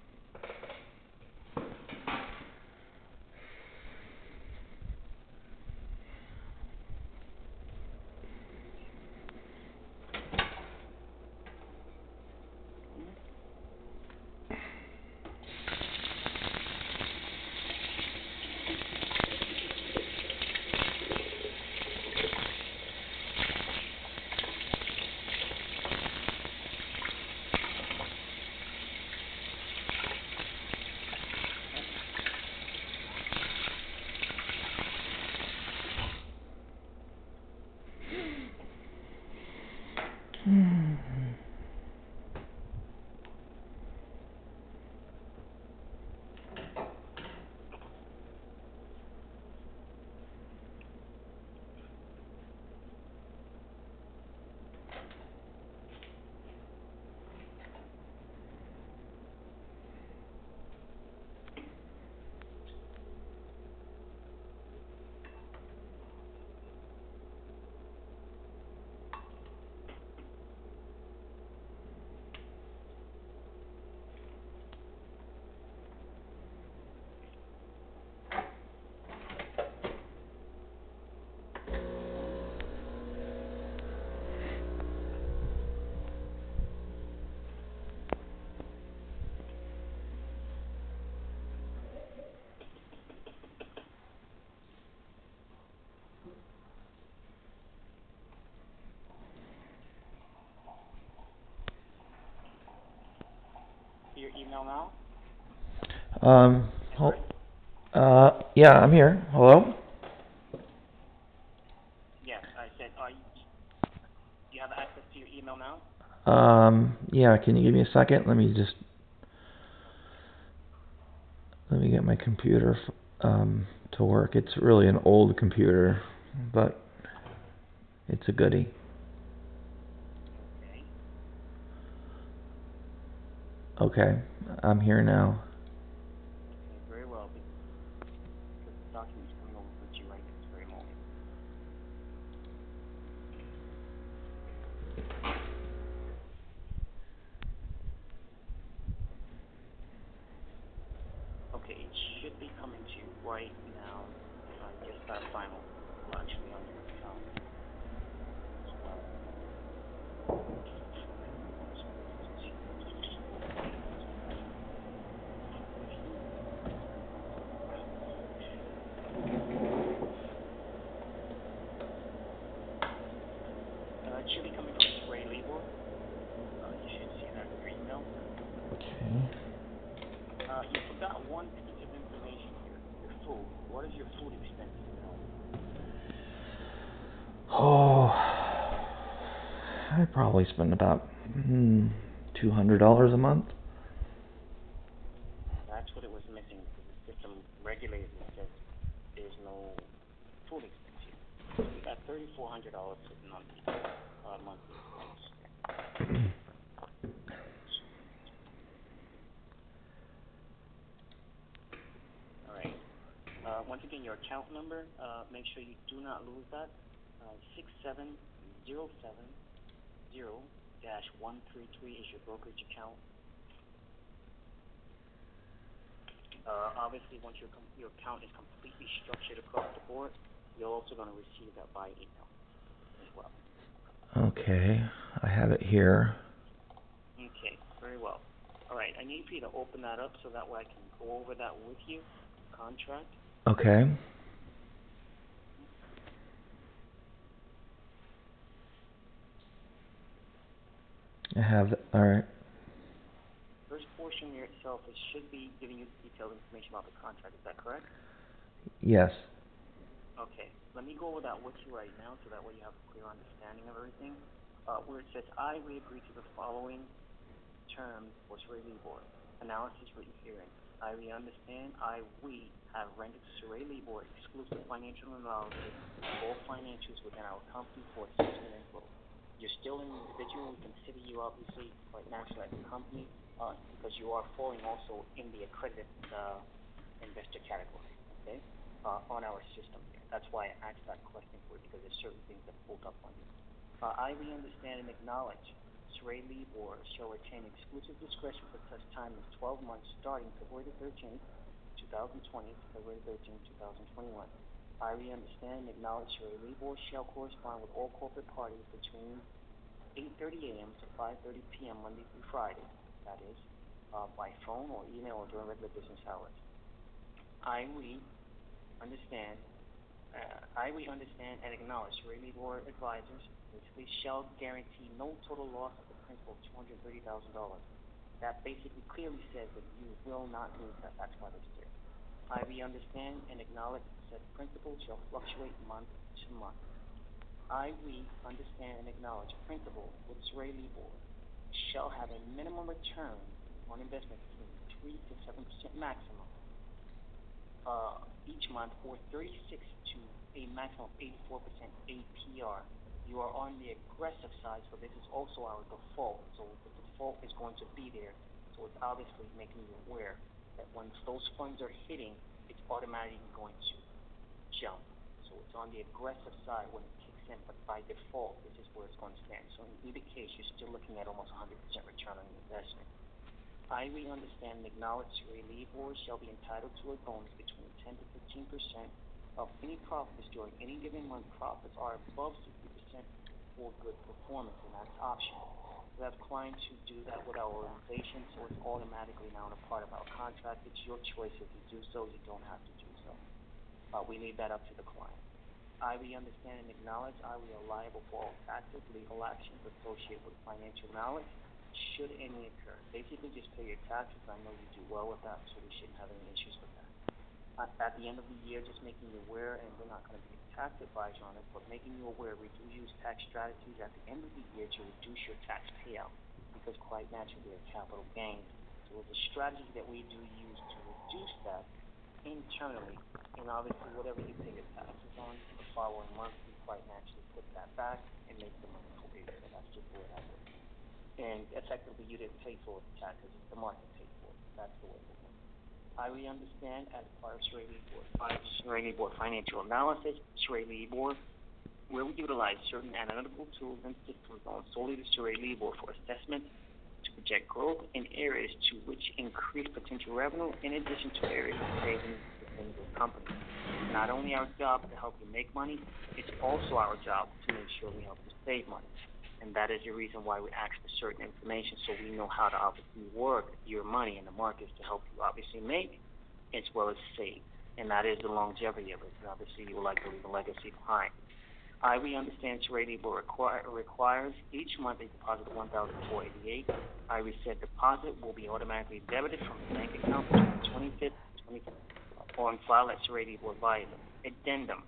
Your email now? Um, hol- uh, yeah, I'm here. Hello? Yes, I said, are you, do you have access to your email now? Um, yeah, can you give me a second? Let me just, let me get my computer, f- um, to work. It's really an old computer, but it's a goodie. Okay. Okay, I'm here now. Okay, very well. Because the document's coming over to you right this very moment. Okay, it should be coming to you right now. Uh, just that final, well, actually on your account as well. Uh, it should be coming from Ray Labor. Uh, you should see that in your email. Okay. Uh, you forgot one piece of information here. Your food. What is your food expenses at home? Oh, I probably spend about mm, two hundred dollars a month. That's what it was missing because the system regulated and says there's no food expense here. So we got thirty-four hundred dollars sitting on the uh, monthly expense. All right. Uh, once again, your account number. Uh, make sure you do not lose that. Uh, six seven zero seven zero dash one three three is your brokerage account. Uh, obviously, once your com- your account is completely structured across the board, you're also going to receive that by email as well. Okay, I have it here. Okay, very well. All right, I need for you to open that up so that way I can go over that with you, contract. Okay. I have, alright. First portion here itself, it should be giving you detailed information about the contract. Is that correct? Yes. Okay, let me go over that with you right now so that way you have a clear understanding of everything. Uh, where it says, I, we agree to the following terms for Surrey Libor. Analysis written hearing. I, we understand, I, we have rendered to Surrey Libor exclusive financial analysis of all financials within our company for assessment and growth. You're still an individual. We consider you obviously quite naturally as a company uh, because you are falling also in the accredited uh, investor category, okay, uh, on our system here. That's why I asked that question for you, because there's certain things that pulled up on you. Uh, I we understand and acknowledge Sray Libor shall retain exclusive discretion for such time as twelve months starting February the thirteenth, two thousand twenty to February thirteenth, two thousand twenty-one. I we understand and acknowledge Sray Libor shall correspond with all corporate parties between eight thirty a.m. to five thirty p.m. Monday through Friday, that is, uh, by phone or email or during regular business hours. I we understand, uh, I we understand and acknowledge Sray Libor advisors basically shall guarantee no total loss of the principal of two hundred thirty thousand dollars. That basically clearly says that you will not lose that. That's why it's there. I we understand and acknowledge that principal shall fluctuate month to month. I we understand and acknowledge principal with Sray Libor shall have a minimum return on investment between three to seven percent maximum uh, each month, or thirty-six to a maximum of eighty-four percent A P R. You are on the aggressive side, so this is also our default. So the default is going to be there. So it's obviously making you aware that once those funds are hitting, it's automatically going to jump. So it's on the aggressive side when it kicks in, but by default, this is where it's going to stand. So in either case, you're still looking at almost one hundred percent return on your investment. I we understand and acknowledge Sray Libor shall be entitled to a bonus between ten to fifteen percent of any profits during any given month. Profits are above sixty percent for good performance, and that's optional. We have clients who do that with our organization, so it's automatically now a part of our contract. It's your choice. If you do so, you don't have to do so. Uh, we leave that up to the client. I we understand and acknowledge I we are liable for all active legal actions associated with financial knowledge, should any occur. Basically, just pay your taxes. I know you do well with that, so we shouldn't have any issues with that. At, at the end of the year, just making you aware, and we're not going to be a tax advisor on it, but making you aware we do use tax strategies at the end of the year to reduce your tax payout, because quite naturally there are capital gains. So it's a strategy that we do use to reduce that internally, and obviously whatever you pay your taxes on the following month, we quite naturally put that back and make the money for you. So that's just the way that works. And effectively, you didn't pay for the taxes; the market paid for it. That's the way it works. I we understand, as part of Sray Libor, Sray Libor financial analysis, Sray Libor will utilize certain analytical tools and systems on solely to Sray Libor for assessment to project growth in areas to which increase potential revenue, in addition to areas of savings within the company. It's not only our job to help you make money, it's also our job to make sure we help you save money. And that is the reason why we ask for certain information, so we know how to obviously work your money in the markets to help you obviously make as well as save. And that is the longevity of it. And obviously, you would like to leave a legacy behind. I we understand Sray Libor require, requires each month a deposit of one thousand four hundred eighty-eight dollars. I we said deposit will be automatically debited from the bank account between the twenty-fifth and twenty-fifth on file at Sray Libor Advisor. Addendum.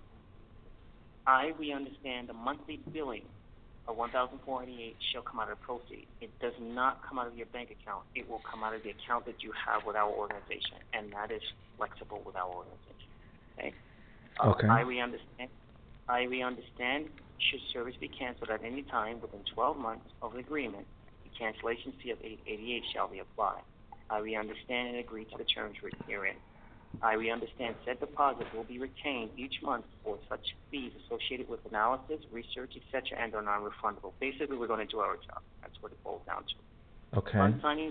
I we understand the monthly billing of one thousand four hundred eighty-eight dollars shall come out of the proceeds. It does not come out of your bank account. It will come out of the account that you have with our organization, and that is flexible with our organization. Okay. Uh, Okay. I we understand. I we understand. Should service be canceled at any time within twelve months of the agreement, the cancellation fee of eight hundred eighty-eight dollars shall be applied. I we understand and agree to the terms written herein. I we understand said deposit will be retained each month for such fees associated with analysis, research, et cetera, and are non-refundable. Basically, we're going to do our job. That's what it boils down to. Okay. On signing,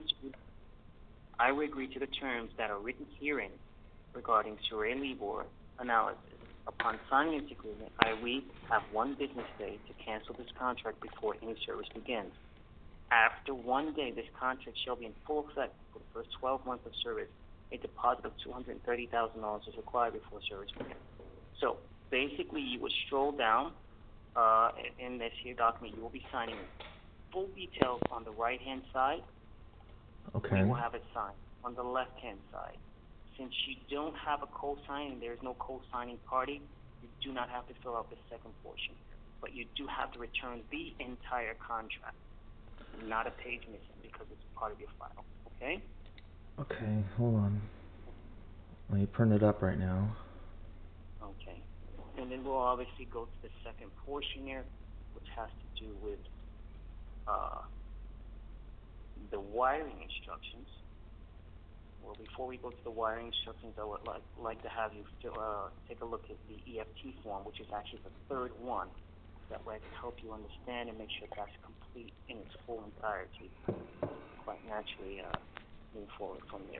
I will agree to the terms that are written herein regarding Sray Libor analysis. Upon signing this agreement, I we have one business day to cancel this contract before any service begins. After one day, this contract shall be in full effect for the first twelve months of service. A deposit of two hundred thirty thousand dollars is required before service begins. So basically, you would stroll down uh, in this here document. You will be signing full details on the right-hand side. Okay. We will have it signed on the left-hand side. Since you don't have a co-signing, there is no co-signing party, you do not have to fill out the second portion. But you do have to return the entire contract, not a page missing, because it's part of your file. Okay? Okay, hold on. Let me print it up right now. Okay. And then we'll obviously go to the second portion here, which has to do with uh, the wiring instructions. Well, before we go to the wiring instructions, I would like like to have you still, uh, take a look at the E F T form, which is actually the third one. That way I can help you understand and make sure that's complete in its full entirety. Quite naturally uh, move forward from there.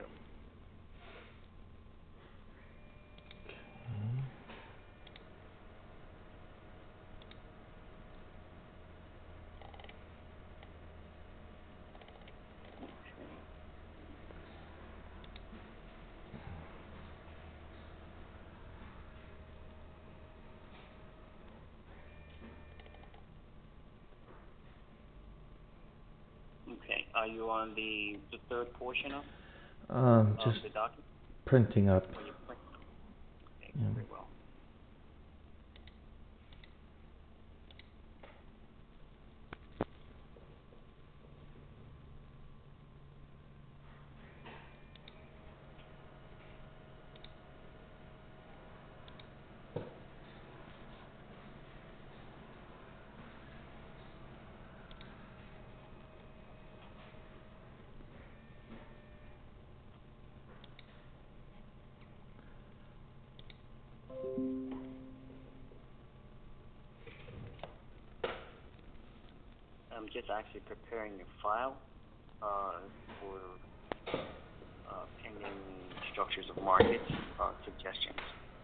Okay, are you on the, the third portion of, Um, of just the document? printing up. Or you print? Okay, Yeah. very well. I'm just actually preparing your file uh, for uh, pending structures of markets uh, suggestions.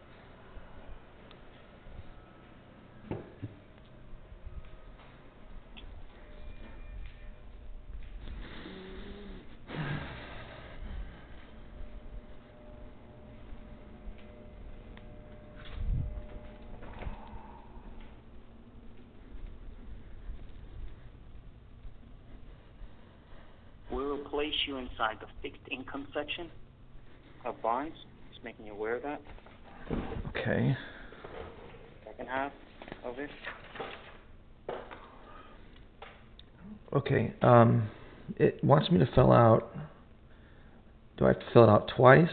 We will place you inside the fixed income section of bonds. Just making you aware of that. Okay. Second half of it. Okay. Um, it wants me to fill out. Do I have to fill it out twice?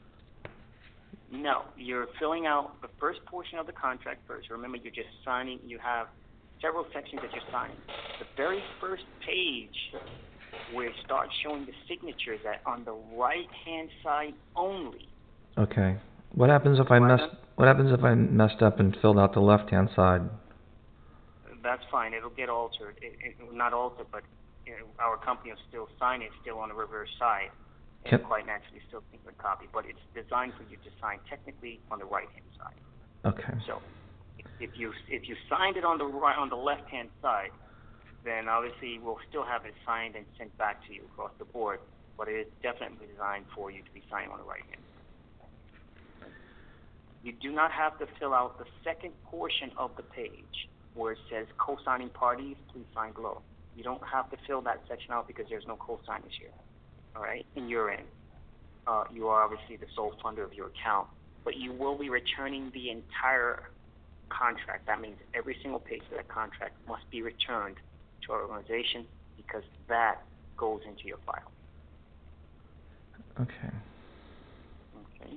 No, you're filling out the first portion of the contract first. Remember, you're just signing. You have several sections that you're signing. The very first page where it starts showing the signatures that on the right-hand side only. Okay. What happens if I Right messed? What happens if I messed up and filled out the left-hand side? That's fine. It'll get altered. It, it will not alter, but you know, our company will still sign it still on the reverse side. And Can, quite naturally still think a copy, but it's designed for you to sign technically on the right-hand side. okay. So if you if you signed it on the right on the left-hand side, then obviously we'll still have it signed and sent back to you across the board, but it is definitely designed for you to be signed on the right-hand side. You do not have to fill out the second portion of the page where it says co-signing parties, please sign below. You don't have to fill that section out because there's no co-signers here. All right, in your end, uh, you are obviously the sole funder of your account, but you will be returning the entire contract. That means every single page of that contract must be returned to our organization because that goes into your file. Okay. Okay.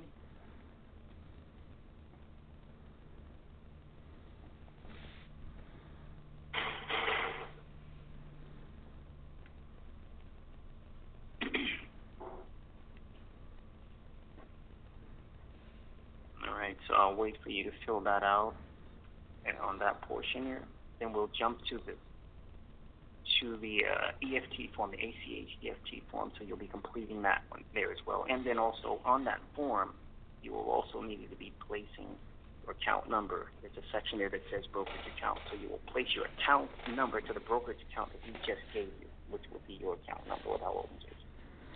All right, so I'll wait for you to fill that out and on that portion here. Then we'll jump to the to the uh, E F T form, the A C H E F T form, so you'll be completing that one there as well. And then also on that form, you will also need to be placing your account number. There's a section there that says brokerage account, so you will place your account number to the brokerage account that we just gave you, which will be your account number with our organization.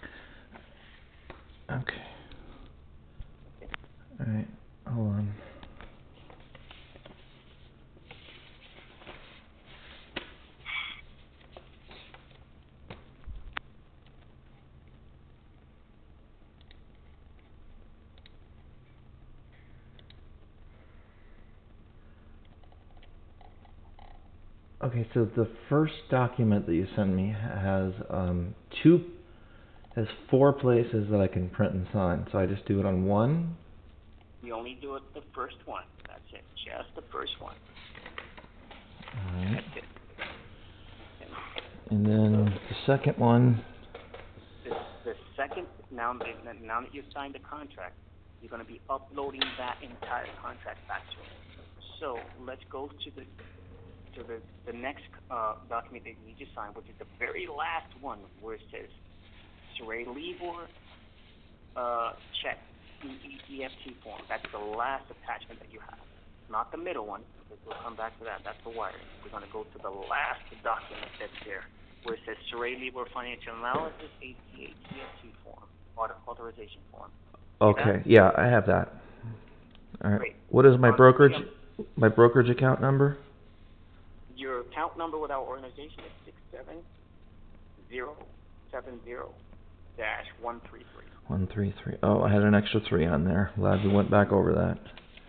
Okay. Okay. All right. Hold on. Okay, so the first document that you sent me has um, two, has four places that I can print and sign. So I just do it on one. You only do it the first one. That's it. Just the first one. All right. That's it. Okay. And then the second one. The, the second now that, now that you've signed the contract, you're going to be uploading that entire contract back to us. So let's go to the to the, the next uh, document that you need to sign, which is the very last one where it says Saray Libor uh, check, E F T form. That's the last attachment that you have, not the middle one, because we'll come back to that. That's the wire. We're going to go to the last document that's there, where it says Saray Libor Financial Analysis, A C H E F T form, auto- authorization form. Okay, yeah, I have that. All right. Great. What is my Um, brokerage, yeah. my brokerage account number? Your account number with our organization is six seven zero seven zero dash one three three. One three three. Oh, I had an extra three on there. Glad we went back over that.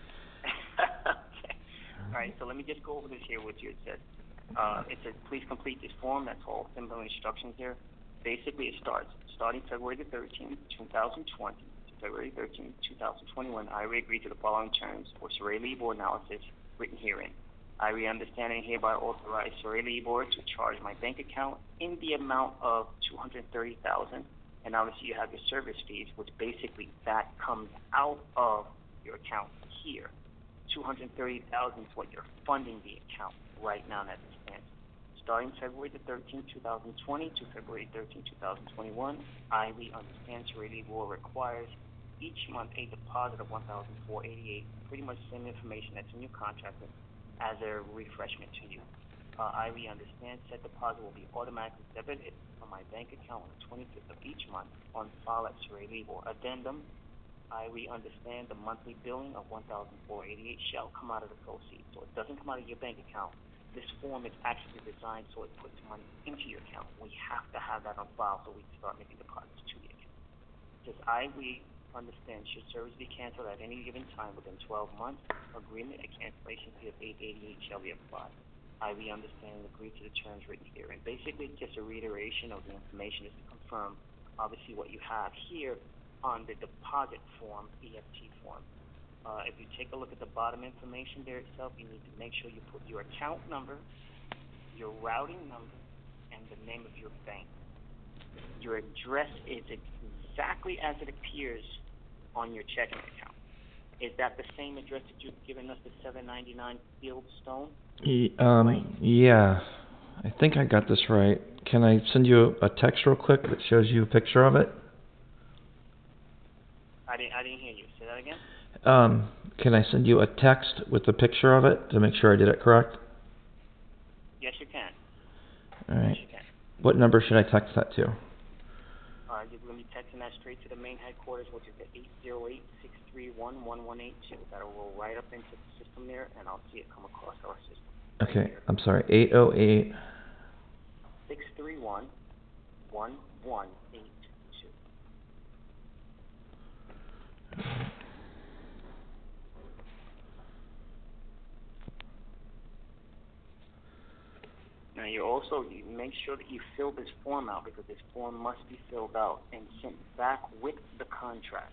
Okay. All right. So let me just go over this here with you. It says, uh, it says, please complete this form. That's all simple instructions here. Basically, it starts starting February the thirteenth, two thousand twenty, to February thirteenth, two thousand twenty-one. I agree to the following terms for Saray Libor analysis written herein. I understand and hereby authorize Saray Libor to charge my bank account in the amount of two hundred thirty thousand dollars, and obviously you have your service fees, which basically that comes out of your account here. two hundred thirty thousand dollars is what you're funding the account right now as it stands. Starting February the thirteenth, two thousand twenty to February thirteenth, two thousand twenty-one, I we understand Saray Libor requires each month a deposit of one thousand four hundred eighty-eight dollars, pretty much the same information that's in your contract, as a refreshment to you. Uh, I we understand said deposit will be automatically debited from my bank account on the twenty-fifth of each month on file at Saray Libor. Addendum, I we understand the monthly billing of one thousand four hundred eighty-eight dollars shall come out of the proceeds. So it doesn't come out of your bank account. This form is actually designed so it puts money into your account. We have to have that on file so we can start making deposits to the account. Says I we understand should service be canceled at any given time within twelve months, agreement a cancellation fee of eight eighty-eight shall be applied. I we understand and agree to the terms written here. And basically just a reiteration of the information is to confirm obviously what you have here on the deposit form, E F T form. Uh, if you take a look at the bottom information there itself, you need to make sure you put your account number, your routing number, and the name of your bank. Your address is exactly as it appears on your checking account. Is that the same address that you've given us, the seven ninety-nine Fieldstone? Y- um, yeah, I think I got this right. Can I send you a text real quick that shows you a picture of it? I didn't, I didn't hear you. Say that again? Um, can I send you a text with a picture of it to make sure I did it correct? Yes, you can. All right. Yes, you can. What number should I text that to? Uh, you're going to be texting that straight to the main headquarters, which is the eight zero eight, six three one, one one eight two. That'll roll right up into the system there, and I'll see it come across our system. Okay, I'm sorry, eight oh eight. six three one, one one eight two. Now you also you make sure that you fill this form out, because this form must be filled out and sent back with the contract.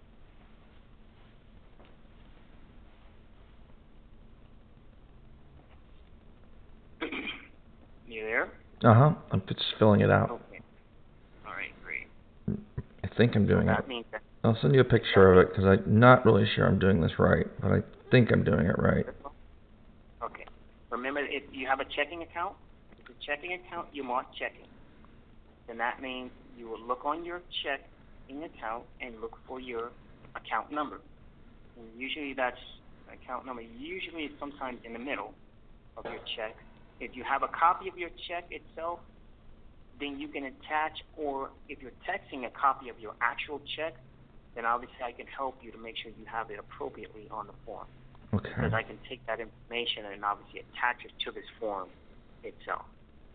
You there? Uh-huh, I'm just filling it out. Okay. All right, great. I think I'm doing So it. that means that I'll send you a picture of it, because I'm not really sure I'm doing this right, but I think I'm doing it right. Okay. Remember, if you have a checking account, if it's a checking account, you mark checking. Then that means you will look on your checking account and look for your account number. And usually that's account number. Usually it's sometimes in the middle of your check. If you have a copy of your check itself, then you can attach, or if you're texting a copy of your actual check, then obviously I can help you to make sure you have it appropriately on the form. Okay. Because I can take that information and obviously attach it to this form itself.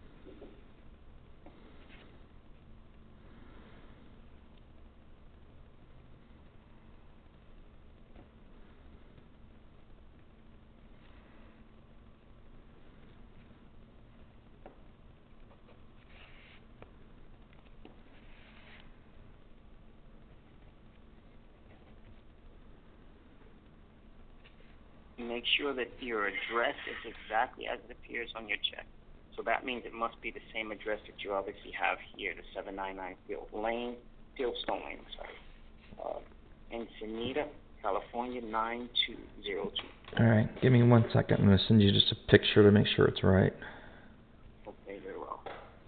Make sure that your address is exactly as it appears on your check. So that means it must be the same address that you obviously have here, the seven ninety-nine Field Lane, Fieldstone Lane, sorry. Uh, Encinita, California, nine two zero two. Alright, give me one second. I'm going to send you just a picture to make sure it's right. Okay, very well.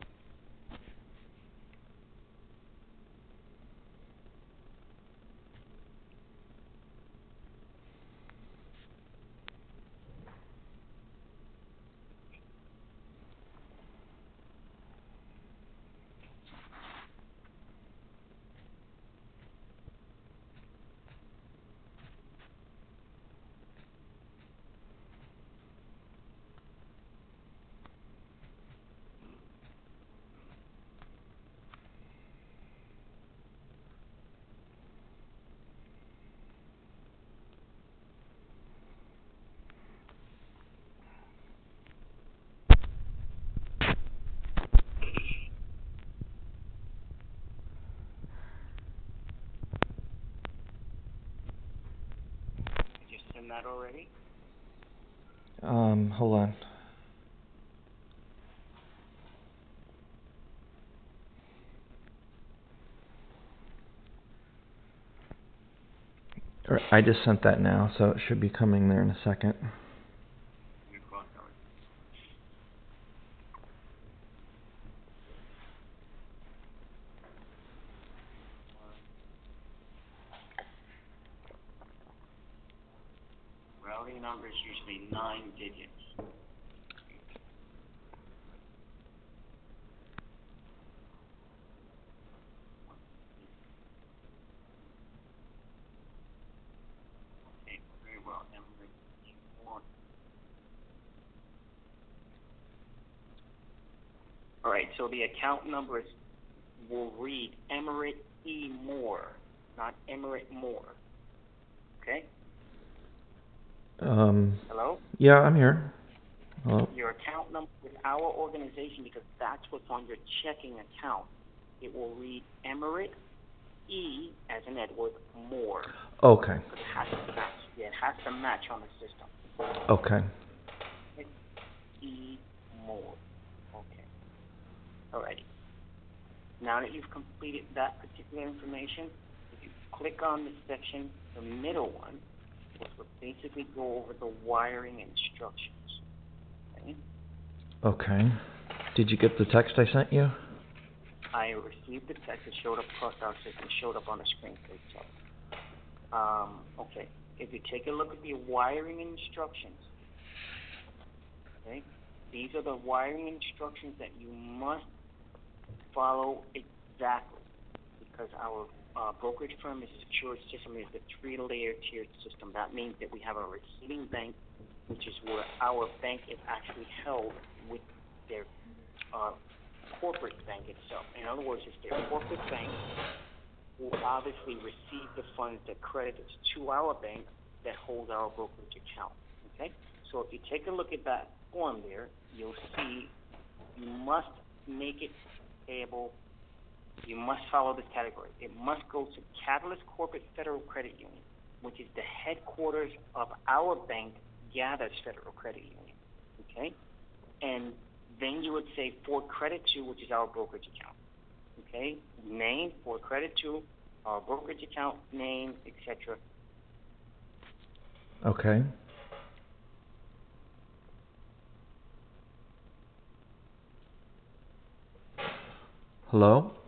Did you send that already? Um, hold on. Or I just sent that now, so it should be coming there in a second. Routing number is usually nine digits. Okay, very well. Emirates E Moore. All right, so the account numbers will read Emirate E Moore, not Emirate Moore. Okay? Um, Hello? yeah, I'm here. Hello? Your account number with our organization, because that's what's on your checking account, it will read Emirate E as in Edward Moore. Okay. It has to match. Yeah, it has to match on the system. Okay. E Moore. Okay. Alrighty. Now that you've completed that particular information, if you click on the section, the middle one, which will basically go over the wiring instructions. Okay? Okay. Did you get the text I sent you? I received the text. It showed up across our system. It showed up on the screen for itself. Um, okay. If you take a look at the wiring instructions, okay, these are the wiring instructions that you must follow exactly, because our uh, brokerage firm is a secured system. It's a three-layer tiered system. That means that we have a receiving bank, which is where our bank is actually held with their uh, corporate bank itself. In other words, it's their corporate bank who obviously receive the funds that credits to our bank that holds our brokerage account. Okay? So if you take a look at that form there, you'll see you must make it payable. You must follow this category. It must go to Catalyst Corporate Federal Credit Union, which is the headquarters of our bank, Gathers Federal Credit Union. Okay? And then you would say for credit to, which is our brokerage account. Okay? Name for credit to, our brokerage account, name, et cetera. Okay. Hello?